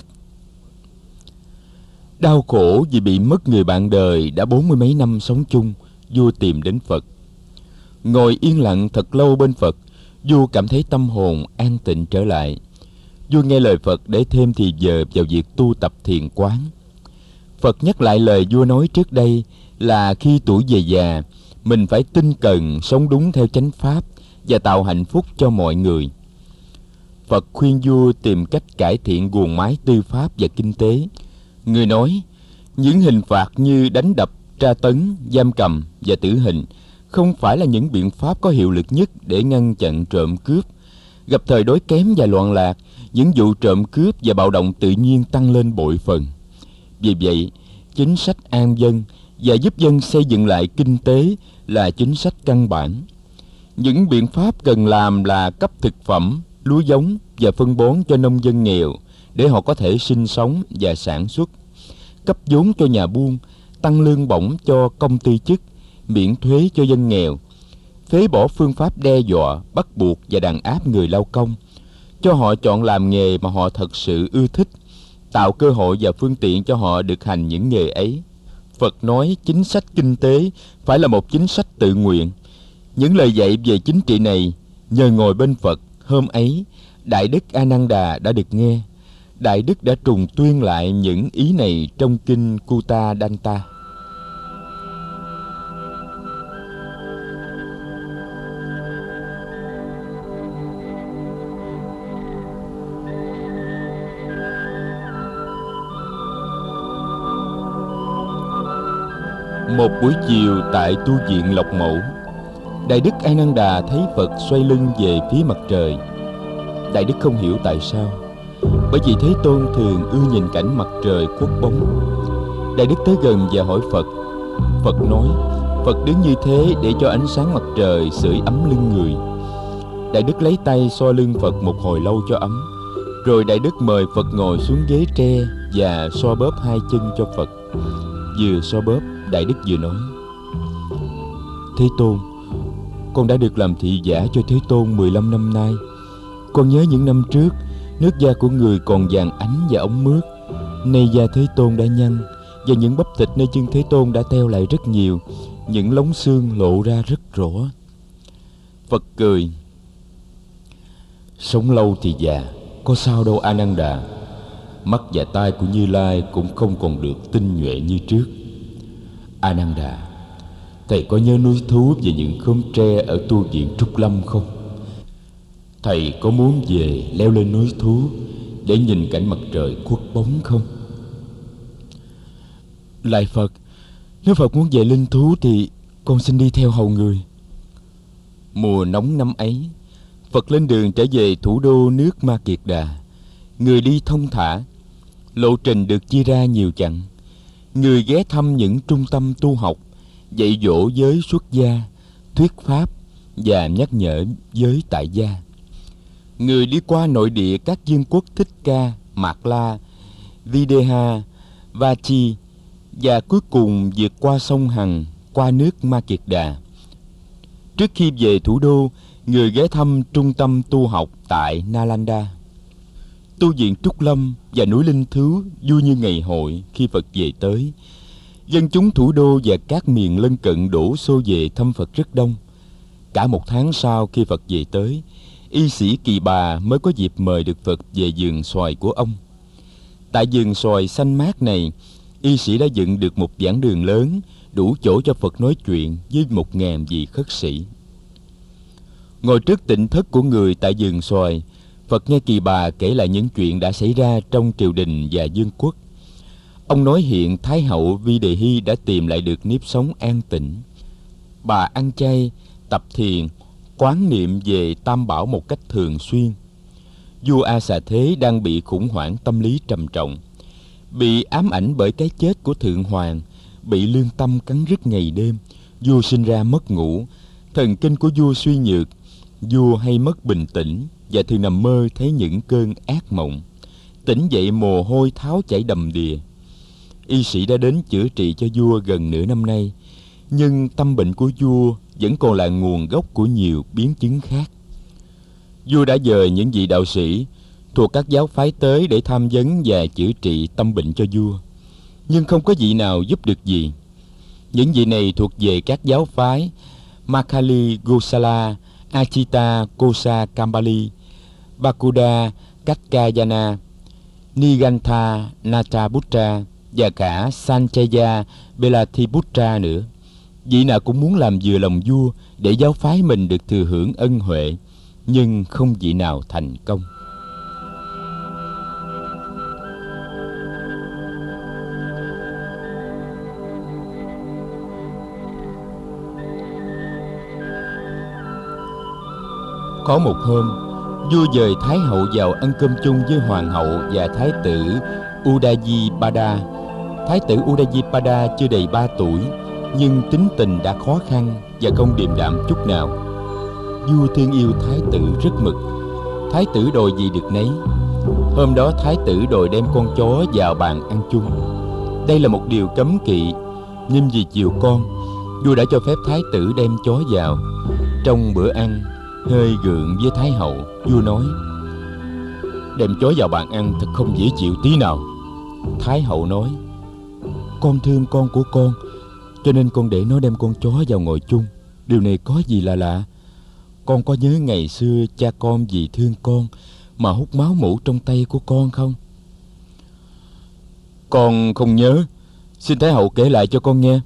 Đau khổ vì bị mất người bạn đời đã bốn mươi mấy năm sống chung, vua tìm đến Phật. Ngồi yên lặng thật lâu bên Phật, vua cảm thấy tâm hồn an tịnh trở lại. Vua nghe lời Phật để thêm thì giờ vào việc tu tập thiền quán. Phật nhắc lại lời vua nói trước đây là khi tuổi về già, mình phải tinh cần sống đúng theo chánh pháp và tạo hạnh phúc cho mọi người. Phật khuyên vua tìm cách cải thiện guồng máy tư pháp và kinh tế. Người nói, những hình phạt như đánh đập, tra tấn, giam cầm và tử hình không phải là những biện pháp có hiệu lực nhất để ngăn chặn trộm cướp. Gặp thời đối kém và loạn lạc, những vụ trộm cướp và bạo động tự nhiên tăng lên bội phần. Vì vậy, chính sách an dân và giúp dân xây dựng lại kinh tế là chính sách căn bản. Những biện pháp cần làm là cấp thực phẩm, lúa giống và phân bón cho nông dân nghèo để họ có thể sinh sống và sản xuất, cấp vốn cho nhà buôn, tăng lương bổng cho công ty chức, miễn thuế cho dân nghèo, phế bỏ phương pháp đe dọa, bắt buộc và đàn áp người lao công, cho họ chọn làm nghề mà họ thật sự ưa thích, tạo cơ hội và phương tiện cho họ được hành những nghề ấy. Phật nói chính sách kinh tế phải là một chính sách tự nguyện. Những lời dạy về chính trị này, nhờ ngồi bên Phật, hôm ấy, Đại Đức A Nan Đà đã được nghe. Đại Đức đã trùng tuyên lại những ý này trong kinh Kutta Danta. Một buổi chiều tại tu viện Lộc Mẫu, Đại Đức A Nan Đà thấy Phật xoay lưng về phía mặt trời. Đại Đức không hiểu tại sao, bởi vì Thế Tôn thường ưa nhìn cảnh mặt trời khuất bóng. Đại Đức tới gần và hỏi Phật. Phật nói, Phật đứng như thế để cho ánh sáng mặt trời sưởi ấm lưng người. Đại Đức lấy tay xoa lưng Phật một hồi lâu cho ấm. Rồi Đại Đức mời Phật ngồi xuống ghế tre và xoa bóp hai chân cho Phật. Vừa xoa bóp, Đại Đức vừa nói: Thế Tôn, con đã được làm thị giả cho Thế Tôn mười lăm năm nay. Con nhớ những năm trước, nước da của người còn vàng ánh và ống mướt. Nay da Thế Tôn đã nhăn, và những bắp thịt nơi chân Thế Tôn đã teo lại rất nhiều. Những lóng xương lộ ra rất rõ. Phật cười: Sống lâu thì già, có sao đâu A Nan Đà. Mắt và tai của Như Lai cũng không còn được tinh nhuệ như trước. A Nan Đà, thầy có nhớ núi thú và những khóm tre ở tu viện Trúc Lâm không? Thầy có muốn về leo lên núi thú để nhìn cảnh mặt trời khuất bóng không? Lại Phật, nếu Phật muốn về linh thú thì con xin đi theo hầu người. Mùa nóng năm ấy, Phật lên đường trở về thủ đô nước Ma Kiệt Đà. Người đi thông thả, lộ trình được chia ra nhiều chặng. Người ghé thăm những trung tâm tu học, dạy dỗ giới xuất gia, thuyết pháp và nhắc nhở giới tại gia. Người đi qua nội địa các vương quốc Thích Ca, Mạt La, Videha, Vachi, và cuối cùng vượt qua sông Hằng, qua nước Ma Kiệt Đà. Trước khi về thủ đô, người ghé thăm trung tâm tu học tại Nalanda. Tu viện Trúc Lâm và núi Linh Thú vui như ngày hội khi Phật về tới. Dân chúng thủ đô và các miền lân cận đổ xô về thăm Phật rất đông. Cả một tháng sau khi Phật về tới, y sĩ Kỳ Bà mới có dịp mời được Phật về vườn xoài của ông. Tại vườn xoài xanh mát này, y sĩ đã dựng được một giảng đường lớn, đủ chỗ cho Phật nói chuyện với một ngàn vị khất sĩ. Ngồi trước tịnh thất của người tại vườn xoài, Phật nghe Kỳ Bà kể lại những chuyện đã xảy ra trong triều đình và vương quốc. Ông nói hiện Thái hậu Vi Đề Hy đã tìm lại được nếp sống an tĩnh. Bà ăn chay, tập thiền, quán niệm về Tam Bảo một cách thường xuyên. Vua A Xà Thế đang bị khủng hoảng tâm lý trầm trọng, bị ám ảnh bởi cái chết của Thượng Hoàng, bị lương tâm cắn rứt ngày đêm. Vua sinh ra mất ngủ, thần kinh của vua suy nhược. Vua hay mất bình tĩnh và thường nằm mơ thấy những cơn ác mộng. Tỉnh dậy mồ hôi tháo chảy đầm đìa. Y sĩ đã đến chữa trị cho vua gần nửa năm nay, nhưng tâm bệnh của vua vẫn còn là nguồn gốc của nhiều biến chứng khác. Vua đã dời những vị đạo sĩ thuộc các giáo phái tới để tham vấn và chữa trị tâm bệnh cho vua, nhưng không có vị nào giúp được gì. Những vị này thuộc về các giáo phái Makali Gosala, Achita Kosa Kambali, Bakuda Katkayana, Nigantha Nataputra và cả Sanchaya Belathiputra nữa. Vị nào cũng muốn làm vừa lòng vua để giáo phái mình được thừa hưởng ân huệ, nhưng không vị nào thành công. Có một hôm, vua dời Thái hậu vào ăn cơm chung với hoàng hậu và thái tử Udayipada. Thái tử Udayipada chưa đầy ba tuổi, nhưng tính tình đã khó khăn và không điềm đạm chút nào. Vua thương yêu thái tử rất mực. Thái tử đòi gì được nấy. Hôm đó thái tử đòi đem con chó vào bàn ăn chung. Đây là một điều cấm kỵ, nhưng vì chiều con, vua đã cho phép thái tử đem chó vào. Trong bữa ăn, hơi gượng với thái hậu, vua nói: đem chó vào bàn ăn thật không dễ chịu tí nào. Thái hậu nói: con thương con của con, cho nên con để nó đem con chó vào ngồi chung. Điều này có gì là lạ? Con có nhớ ngày xưa cha con vì thương con mà hút máu mủ trong tay của con không? Con không nhớ. Xin Thái hậu kể lại cho con nghe.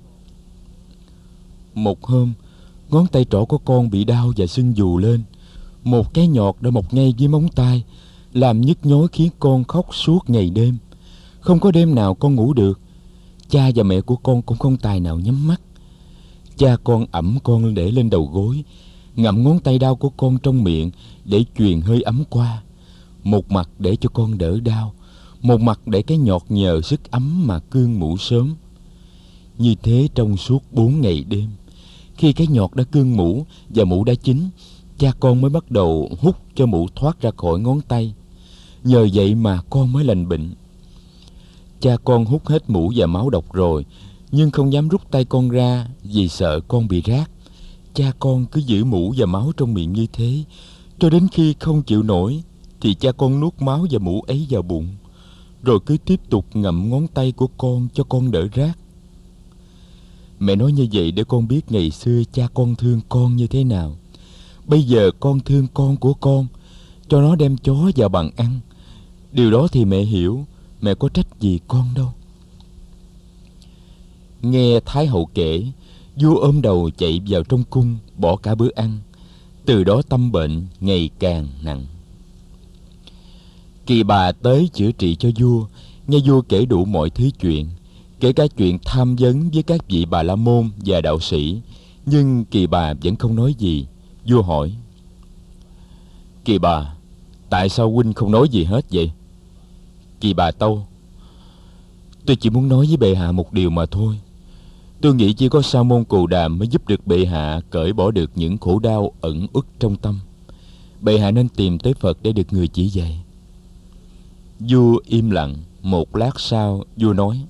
Một hôm, ngón tay trỏ của con bị đau và sưng vù lên. Một cái nhọt đã mọc ngay dưới móng tay, làm nhức nhối khiến con khóc suốt ngày đêm. Không có đêm nào con ngủ được. Cha và mẹ của con cũng không tài nào nhắm mắt. Cha con ẵm con để lên đầu gối, ngậm ngón tay đau của con trong miệng để truyền hơi ấm qua. Một mặt để cho con đỡ đau, một mặt để cái nhọt nhờ sức ấm mà cương ngủ sớm. Như thế trong suốt bốn ngày đêm, Khi cái nhọt đã cương mũ và mũ đã chín, cha con mới bắt đầu hút cho mũ thoát ra khỏi ngón tay. Nhờ vậy mà con mới lành bệnh. Cha con hút hết mũ và máu độc rồi, nhưng không dám rút tay con ra vì sợ con bị rát. Cha con cứ giữ mũ và máu trong miệng như thế, cho đến khi không chịu nổi thì cha con nuốt máu và mũ ấy vào bụng, rồi cứ tiếp tục ngậm ngón tay của con cho con đỡ rát. Mẹ nói như vậy để con biết ngày xưa cha con thương con như thế nào. Bây giờ con thương con của con, cho nó đem chó vào bàn ăn. Điều đó thì mẹ hiểu, mẹ có trách gì con đâu. Nghe Thái hậu kể, vua ôm đầu chạy vào trong cung, bỏ cả bữa ăn. Từ đó tâm bệnh ngày càng nặng. Kỳ bà tới chữa trị cho vua, nghe vua kể đủ mọi thứ chuyện, kể cả chuyện tham vấn với các vị Bà La Môn và đạo sĩ. Nhưng Kỳ bà vẫn không nói gì. Vua hỏi: Kỳ bà, tại sao huynh không nói gì hết vậy? Kỳ bà tâu: Tôi chỉ muốn nói với bệ hạ một điều mà thôi. Tôi nghĩ chỉ có Sa môn Cù Đàm mới giúp được bệ hạ cởi bỏ được những khổ đau ẩn uất trong tâm. Bệ hạ nên tìm tới Phật để được người chỉ dạy. Vua im lặng. Một lát sau, vua nói: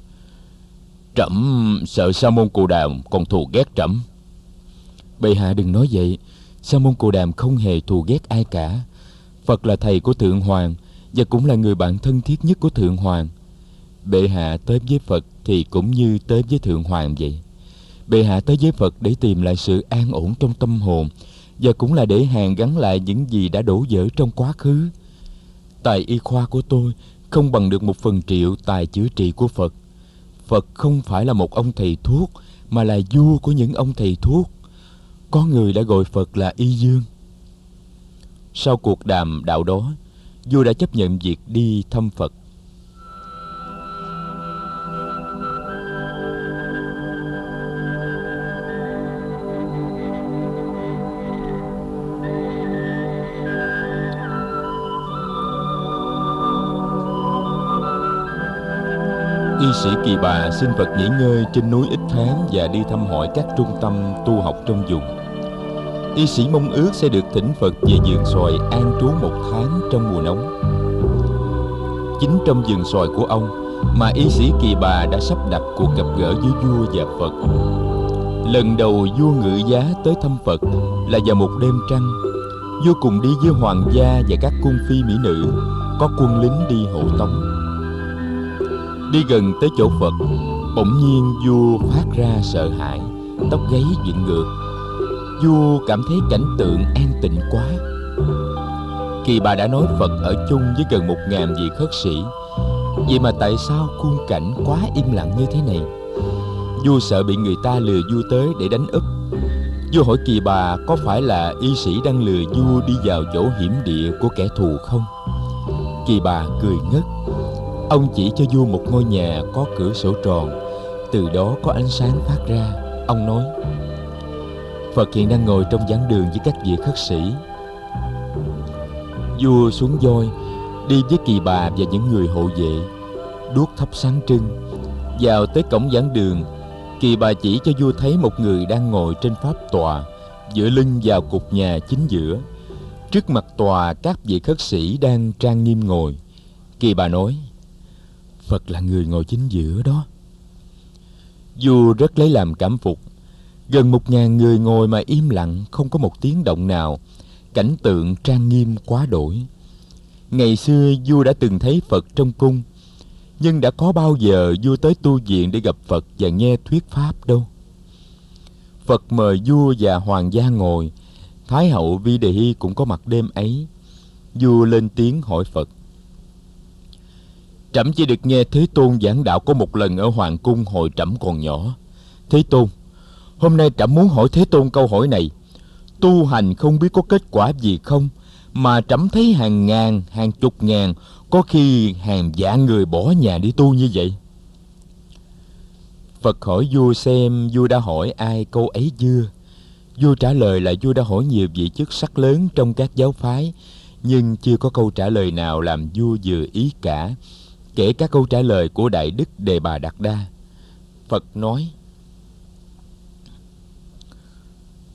Trẫm sợ Sa môn Cù Đàm còn thù ghét trẫm. Bệ hạ đừng nói vậy. Sa môn Cù Đàm không hề thù ghét ai cả. Phật là thầy của Thượng Hoàng và cũng là người bạn thân thiết nhất của Thượng Hoàng. Bệ hạ tới với Phật thì cũng như tới với Thượng Hoàng vậy. Bệ hạ tới với Phật để tìm lại sự an ổn trong tâm hồn, và cũng là để hàn gắn lại những gì đã đổ vỡ trong quá khứ. Tài y khoa của tôi không bằng được một phần triệu tài chữa trị của Phật. Phật không phải là một ông thầy thuốc, mà là vua của những ông thầy thuốc. Có người đã gọi Phật là Y Dương. Sau cuộc đàm đạo đó, vua đã chấp nhận việc đi thăm Phật. Y sĩ Kỳ Bà xin Phật nghỉ ngơi trên núi ít tháng và đi thăm hỏi các trung tâm tu học trong vùng. Y sĩ mong ước sẽ được thỉnh Phật về vườn xoài an trú một tháng trong mùa nóng. Chính trong vườn xoài của ông mà y sĩ Kỳ Bà đã sắp đặt cuộc gặp gỡ với vua và Phật. Lần đầu vua Ngự Giá tới thăm Phật là vào một đêm trăng. Vua cùng đi với hoàng gia và các cung phi mỹ nữ, có quân lính đi hộ tống. Đi gần tới chỗ Phật, bỗng nhiên vua phát ra sợ hãi, tóc gáy dựng ngược. Vua cảm thấy cảnh tượng an tịnh quá. Kỳ Bà đã nói Phật ở chung với gần một ngàn vị khất sĩ, vậy mà tại sao khung cảnh quá im lặng như thế này? Vua sợ bị người ta lừa vua tới để đánh úp. Vua hỏi Kỳ Bà có phải là y sĩ đang lừa vua đi vào chỗ hiểm địa của kẻ thù không? Kỳ Bà cười ngất. Ông chỉ cho vua một ngôi nhà có cửa sổ tròn, từ đó có ánh sáng phát ra. Ông nói: Phật hiện đang ngồi trong giảng đường với các vị khất sĩ. Vua xuống voi, đi với Kỳ Bà và những người hộ vệ, đuốc thắp sáng trưng. Vào tới cổng giảng đường, Kỳ Bà chỉ cho vua thấy một người đang ngồi trên pháp tọa, dựa lưng vào cột nhà chính giữa. Trước mặt tòa, các vị khất sĩ đang trang nghiêm ngồi. Kỳ Bà nói: Phật là người ngồi chính giữa đó. Vua rất lấy làm cảm phục. Gần một ngàn người ngồi mà im lặng, không có một tiếng động nào. Cảnh tượng trang nghiêm quá đổi. Ngày xưa vua đã từng thấy Phật trong cung, nhưng đã có bao giờ vua tới tu viện để gặp Phật và nghe thuyết pháp đâu. Phật mời vua và hoàng gia ngồi. Thái hậu Vi Đề Hy cũng có mặt đêm ấy. Vua lên tiếng hỏi Phật: Trẫm chỉ được nghe Thế Tôn giảng đạo có một lần ở hoàng cung hồi trẫm còn nhỏ. Thế Tôn, hôm nay trẫm muốn hỏi Thế Tôn câu hỏi này. Tu hành không biết có kết quả gì không, mà trẫm thấy hàng ngàn, hàng chục ngàn, có khi hàng vạn người bỏ nhà đi tu như vậy. Phật hỏi vua xem vua đã hỏi ai câu ấy chưa. Vua trả lời là vua đã hỏi nhiều vị chức sắc lớn trong các giáo phái, nhưng chưa có câu trả lời nào làm vua vừa ý cả, kể cả câu trả lời của Đại Đức Đề Bà Đạt Đa. Phật nói: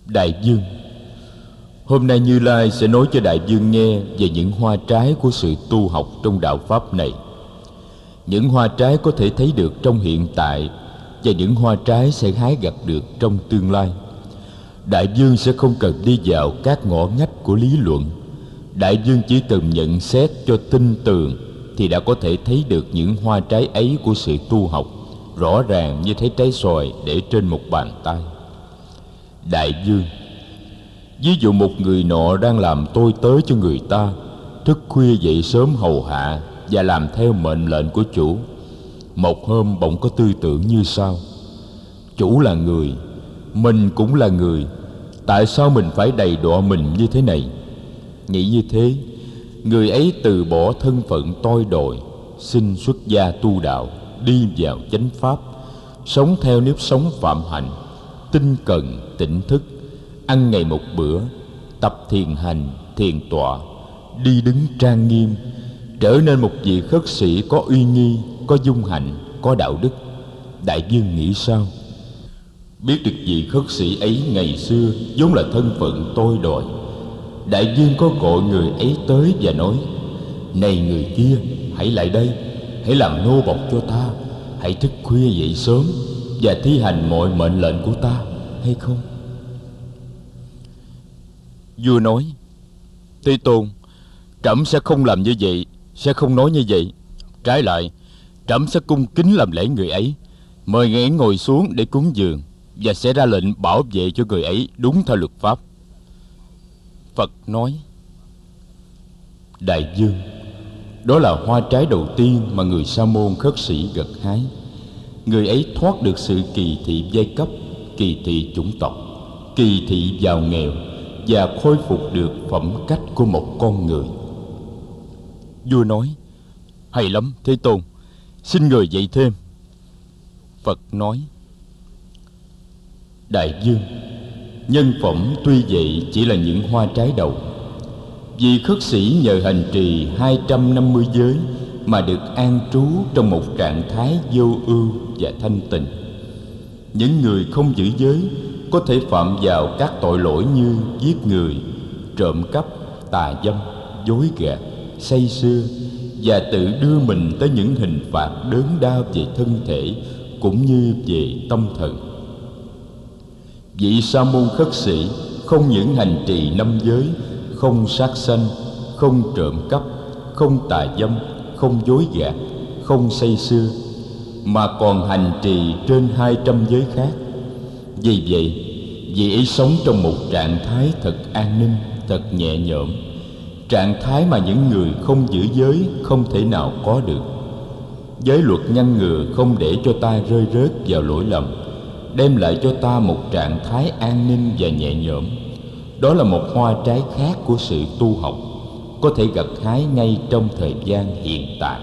Đại vương, hôm nay Như Lai sẽ nói cho đại vương nghe về những hoa trái của sự tu học trong đạo pháp này. Những hoa trái có thể thấy được trong hiện tại, và những hoa trái sẽ hái gặt được trong tương lai. Đại vương sẽ không cần đi vào các ngõ ngách của lý luận. Đại vương chỉ cần nhận xét cho tinh tường thì đã có thể thấy được những hoa trái ấy của sự tu học, rõ ràng như thấy trái xoài để trên một bàn tay. Đại vương, ví dụ một người nọ đang làm tôi tớ cho người ta, thức khuya dậy sớm hầu hạ và làm theo mệnh lệnh của chủ. Một hôm bỗng có tư tưởng như sau: chủ là người, mình cũng là người, tại sao mình phải đầy đọa mình như thế này? Nghĩ như thế, người ấy từ bỏ thân phận tôi đòi, xin xuất gia tu đạo, đi vào chánh pháp, sống theo nếp sống phạm hạnh, tinh cần tỉnh thức, ăn ngày một bữa, tập thiền hành, thiền tọa, đi đứng trang nghiêm, trở nên một vị khất sĩ có uy nghi, có dung hạnh, có đạo đức. Đại vương nghĩ sao? Biết được vị khất sĩ ấy ngày xưa vốn là thân phận tôi đòi, đại vương có gọi người ấy tới và nói: này người kia, hãy lại đây, hãy làm nô bộc cho ta, hãy thức khuya dậy sớm và thi hành mọi mệnh lệnh của ta, hay không? Vua nói: Thế Tôn, trẫm sẽ không làm như vậy, sẽ không nói như vậy. Trái lại, trẫm sẽ cung kính làm lễ người ấy, mời người ấy ngồi xuống để cúng dường, và sẽ ra lệnh bảo vệ cho người ấy đúng theo luật pháp. Phật nói: Đại vương, đó là hoa trái đầu tiên mà người Sa môn khất sĩ gặt hái. Người ấy thoát được sự kỳ thị giai cấp, kỳ thị chủng tộc, kỳ thị giàu nghèo, và khôi phục được phẩm cách của một con người. Vua nói: hay lắm Thế Tôn, xin người dạy thêm. Phật nói: Đại vương, nhân phẩm tuy vậy chỉ là những hoa trái đầu. Vì khất sĩ nhờ hành trì hai trăm năm mươi giới mà được an trú trong một trạng thái vô ưu và thanh tịnh. Những người không giữ giới có thể phạm vào các tội lỗi như giết người, trộm cắp, tà dâm, dối gạt, say sưa, và tự đưa mình tới những hình phạt đớn đau về thân thể cũng như về tâm thần. Vị Sa môn khất sĩ không những hành trì năm giới, không sát sanh, không trộm cắp, không tà dâm, không dối gạt, không say sưa, mà còn hành trì trên hai trăm giới khác. Vì vậy, vị ấy sống trong một trạng thái thật an ninh, thật nhẹ nhõm, trạng thái mà những người không giữ giới không thể nào có được. Giới luật ngăn ngừa không để cho ta rơi rớt vào lỗi lầm, đem lại cho ta một trạng thái an ninh và nhẹ nhõm. Đó là một hoa trái khác của sự tu học, có thể gặt hái ngay trong thời gian hiện tại.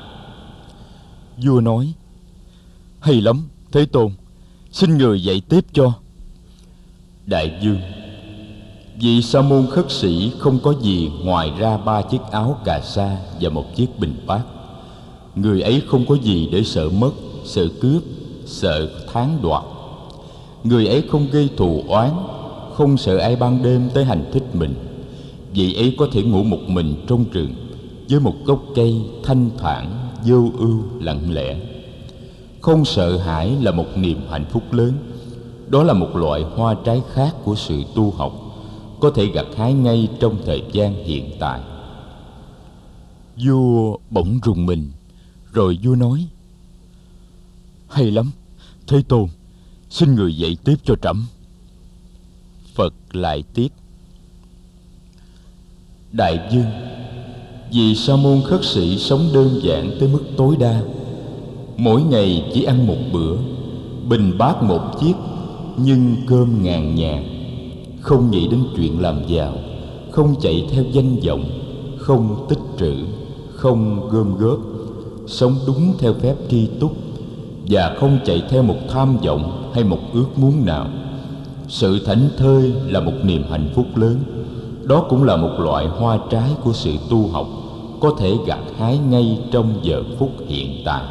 Vua nói: hay lắm Thế Tôn, xin người dạy tiếp cho. Đại vương, vị Sa môn khất sĩ không có gì ngoài ra ba chiếc áo cà sa và một chiếc bình bát. Người ấy không có gì để sợ mất, sợ cướp, sợ thán đoạt. Người ấy không gây thù oán, không sợ ai ban đêm tới hành thích mình. Vị ấy có thể ngủ một mình trong rừng với một gốc cây thanh thản, vô ưu, lặng lẽ. Không sợ hãi là một niềm hạnh phúc lớn. Đó là một loại hoa trái khác của sự tu học, có thể gặt hái ngay trong thời gian hiện tại. Vua bỗng rùng mình, rồi vua nói: hay lắm Thế Tôn, xin người dạy tiếp cho trẫm. Phật lại tiếp: Đại vương, vì Sa môn khất sĩ sống đơn giản tới mức tối đa. Mỗi ngày chỉ ăn một bữa, bình bát một chiếc, nhưng cơm ngàn nhà. Không nghĩ đến chuyện làm giàu, không chạy theo danh vọng, không tích trữ, không gom góp, sống đúng theo phép tri túc, và không chạy theo một tham vọng hay một ước muốn nào. Sự thảnh thơi là một niềm hạnh phúc lớn. Đó cũng là một loại hoa trái của sự tu học, có thể gặt hái ngay trong giờ phút hiện tại.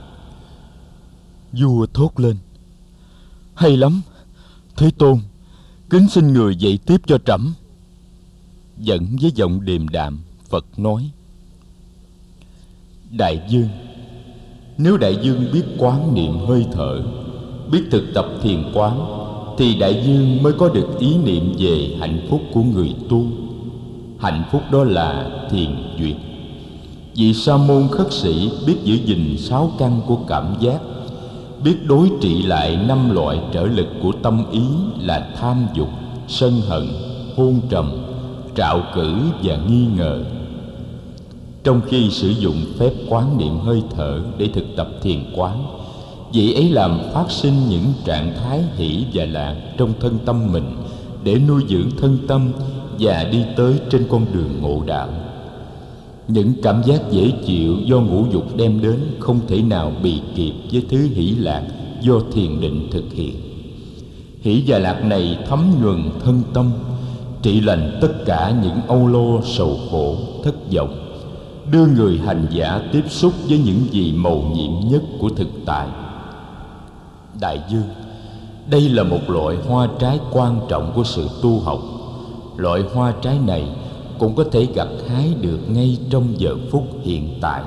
Vua thốt lên: hay lắm Thế Tôn, Kính xin người dạy tiếp cho trẫm. Vẫn với giọng điềm đạm, Phật nói: Đại dương, nếu đại dương biết quán niệm hơi thở, biết thực tập thiền quán, thì đại dương mới có được ý niệm về hạnh phúc của người tu. Hạnh phúc đó là thiền duyệt. Vị sa môn khất sĩ biết giữ gìn sáu căn của cảm giác, biết đối trị lại năm loại trở lực của tâm ý là tham dục, sân hận, hôn trầm, trạo cử và nghi ngờ. Trong khi sử dụng phép quán niệm hơi thở để thực tập thiền quán, vị ấy làm phát sinh những trạng thái hỷ và lạc trong thân tâm mình để nuôi dưỡng thân tâm và đi tới trên con đường ngộ đạo. Những cảm giác dễ chịu do ngũ dục đem đến không thể nào bì kịp với thứ hỷ lạc do thiền định thực hiện. Hỷ và lạc này thấm nhuần thân tâm, trị lành tất cả những âu lo sầu khổ, thất vọng, đưa người hành giả tiếp xúc với những gì mầu nhiệm nhất của thực tại. Đại dương, đây là một loại hoa trái quan trọng của sự tu học. Loại hoa trái này cũng có thể gặt hái được ngay trong giờ phút hiện tại.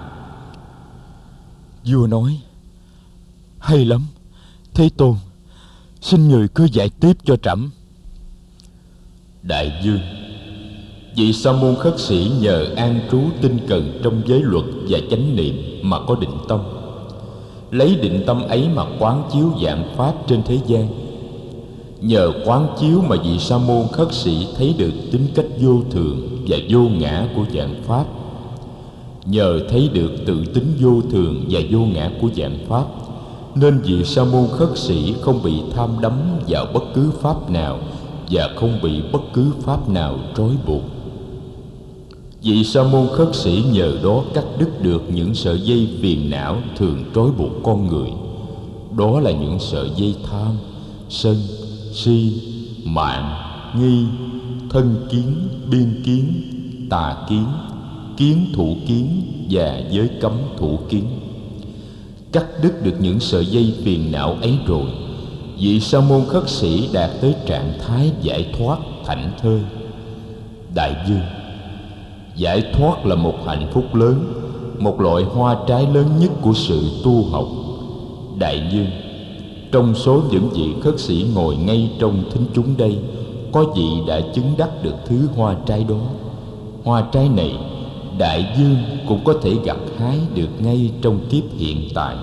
Vua nói: Hay lắm, Thế Tôn, xin người cứ dạy tiếp cho trẫm. Đại dương, vị sa môn khất sĩ nhờ an trú tinh cần trong giới luật và chánh niệm mà có định tâm. Lấy định tâm ấy mà quán chiếu vạn pháp trên thế gian. Nhờ quán chiếu mà vị sa môn khất sĩ thấy được tính cách vô thường và vô ngã của vạn pháp. Nhờ thấy được tự tính vô thường và vô ngã của vạn pháp, nên vị sa môn khất sĩ không bị tham đắm vào bất cứ pháp nào và không bị bất cứ pháp nào trói buộc. Vị sa môn khất sĩ nhờ đó cắt đứt được những sợi dây phiền não thường trói buộc con người. Đó là những sợi dây tham, sân, si, mạn, nghi, thân kiến, biên kiến, tà kiến, kiến thủ kiến và giới cấm thủ kiến. Cắt đứt được những sợi dây phiền não ấy rồi, vị sa môn khất sĩ đạt tới trạng thái giải thoát thảnh thơi. Đại dương, giải thoát là một hạnh phúc lớn, một loại hoa trái lớn nhất của sự tu học. Đại dương, trong số những vị khất sĩ ngồi ngay trong thính chúng đây, có vị đã chứng đắc được thứ hoa trái đó. Hoa trái này, đại dương cũng có thể gặt hái được ngay trong kiếp hiện tại.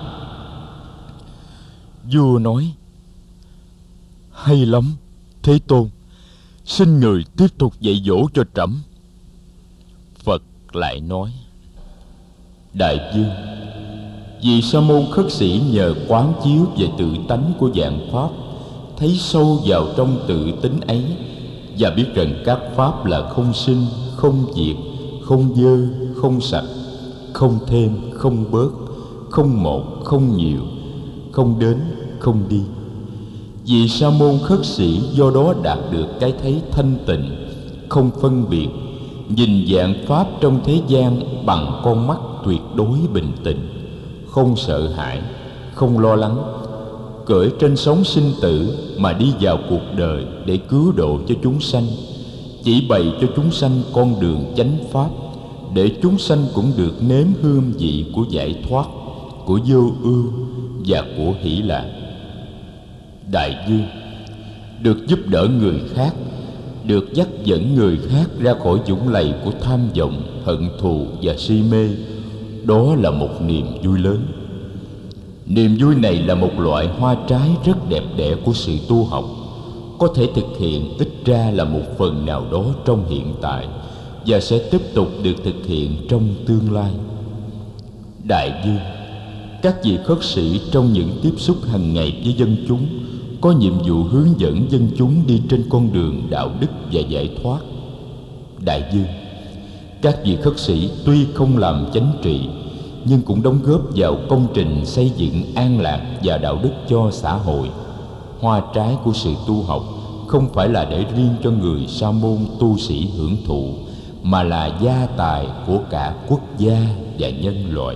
Vua nói: Hay lắm, Thế Tôn, xin người tiếp tục dạy dỗ cho trẫm. Phật lại nói: Đại dương, vì sa môn khất sĩ nhờ quán chiếu về tự tánh của vạn pháp, thấy sâu vào trong tự tính ấy và biết rằng các pháp là không sinh, không diệt, không dơ, không sạch, không thêm, không bớt, không một, không nhiều, không đến, không đi. Vì sa môn khất sĩ do đó đạt được cái thấy thanh tịnh, không phân biệt, nhìn vạn pháp trong thế gian bằng con mắt tuyệt đối bình tĩnh, không sợ hãi, không lo lắng, cưỡi trên sóng sinh tử mà đi vào cuộc đời để cứu độ cho chúng sanh, chỉ bày cho chúng sanh con đường chánh pháp, để chúng sanh cũng được nếm hương vị của giải thoát, của vô ưu và của hỷ lạc. Đại dương, được giúp đỡ người khác, được dắt dẫn người khác ra khỏi vũng lầy của tham vọng, hận thù và si mê, đó là một niềm vui lớn. Niềm vui này là một loại hoa trái rất đẹp đẽ của sự tu học, có thể thực hiện ít ra là một phần nào đó trong hiện tại và sẽ tiếp tục được thực hiện trong tương lai. Đại dương, các vị khất sĩ trong những tiếp xúc hàng ngày với dân chúng có nhiệm vụ hướng dẫn dân chúng đi trên con đường đạo đức và giải thoát. Đại dương, các vị khất sĩ tuy không làm chánh trị nhưng cũng đóng góp vào công trình xây dựng an lạc và đạo đức cho xã hội. Hoa trái của sự tu học không phải là để riêng cho người sa môn tu sĩ hưởng thụ, mà là gia tài của cả quốc gia và nhân loại.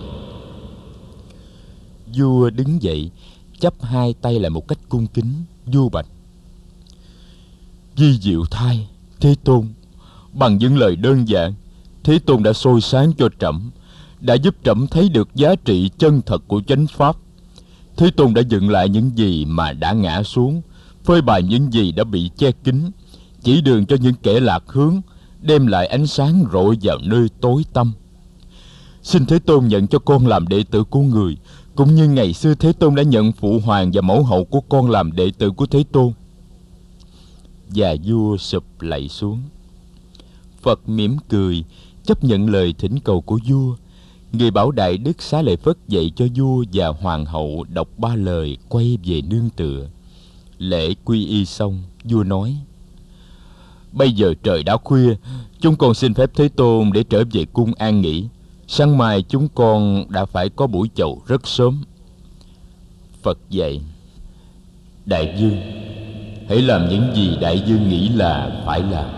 Vua đứng dậy, chắp hai tay lại một cách cung kính, vua bạch: Vi diệu thai, Thế Tôn, bằng những lời đơn giản, Thế Tôn đã soi sáng cho trẫm, đã giúp trẫm thấy được giá trị chân thật của chánh pháp. Thế Tôn đã dựng lại những gì mà đã ngã xuống, phơi bày những gì đã bị che kín, chỉ đường cho những kẻ lạc hướng, đem lại ánh sáng rọi vào nơi tối tăm. Xin Thế Tôn nhận cho con làm đệ tử của người, cũng như ngày xưa Thế Tôn đã nhận phụ hoàng và mẫu hậu của con làm đệ tử của Thế Tôn. Và vua sụp lạy xuống. Phật mỉm cười, chấp nhận lời thỉnh cầu của vua. Người bảo đại đức Xá Lợi Phất dạy cho vua và hoàng hậu đọc ba lời quay về nương tựa. Lễ quy y xong, vua nói: Bây giờ trời đã khuya, chúng con xin phép Thế Tôn để trở về cung an nghỉ. Sáng mai chúng con đã phải có buổi chầu rất sớm. Phật dạy: Đại vương, hãy làm những gì đại vương nghĩ là phải làm.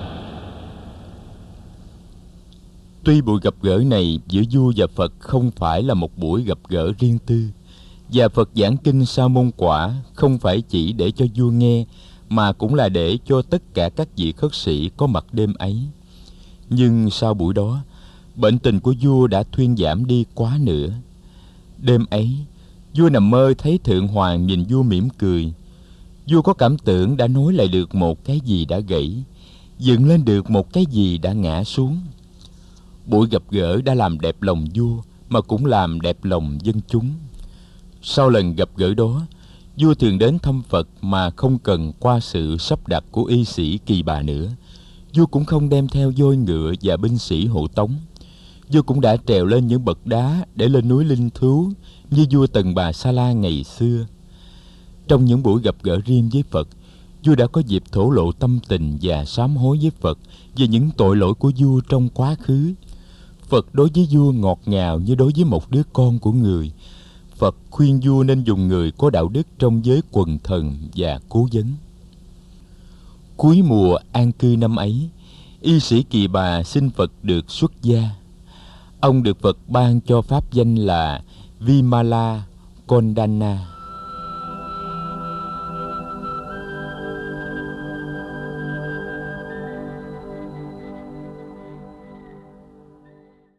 Tuy buổi gặp gỡ này giữa vua và Phật không phải là một buổi gặp gỡ riêng tư, và Phật giảng kinh Sa Môn Quả không phải chỉ để cho vua nghe, mà cũng là để cho tất cả các vị khất sĩ có mặt đêm ấy. Nhưng sau buổi đó, bệnh tình của vua đã thuyên giảm đi quá nữa. Đêm ấy, vua nằm mơ thấy Thượng Hoàng nhìn vua mỉm cười. Vua có cảm tưởng đã nối lại được một cái gì đã gãy, dựng lên được một cái gì đã ngã xuống. Buổi gặp gỡ đã làm đẹp lòng vua, mà cũng làm đẹp lòng dân chúng. Sau lần gặp gỡ đó, vua thường đến thăm Phật mà không cần qua sự sắp đặt của y sĩ Kỳ Bà nữa. Vua cũng không đem theo voi ngựa và binh sĩ hộ tống. Vua cũng đã trèo lên những bậc đá để lên núi linh thú như vua Tần Bà Sa La ngày xưa. Trong những buổi gặp gỡ riêng với Phật, vua đã có dịp thổ lộ tâm tình và sám hối với Phật về những tội lỗi của vua trong quá khứ. Phật đối với vua ngọt ngào như đối với một đứa con của người. Phật khuyên vua nên dùng người có đạo đức trong giới quần thần và cố vấn. Cuối mùa an cư năm ấy, y sĩ Kỳ Bà xin Phật được xuất gia. Ông được Phật ban cho pháp danh là Vimala Kondana.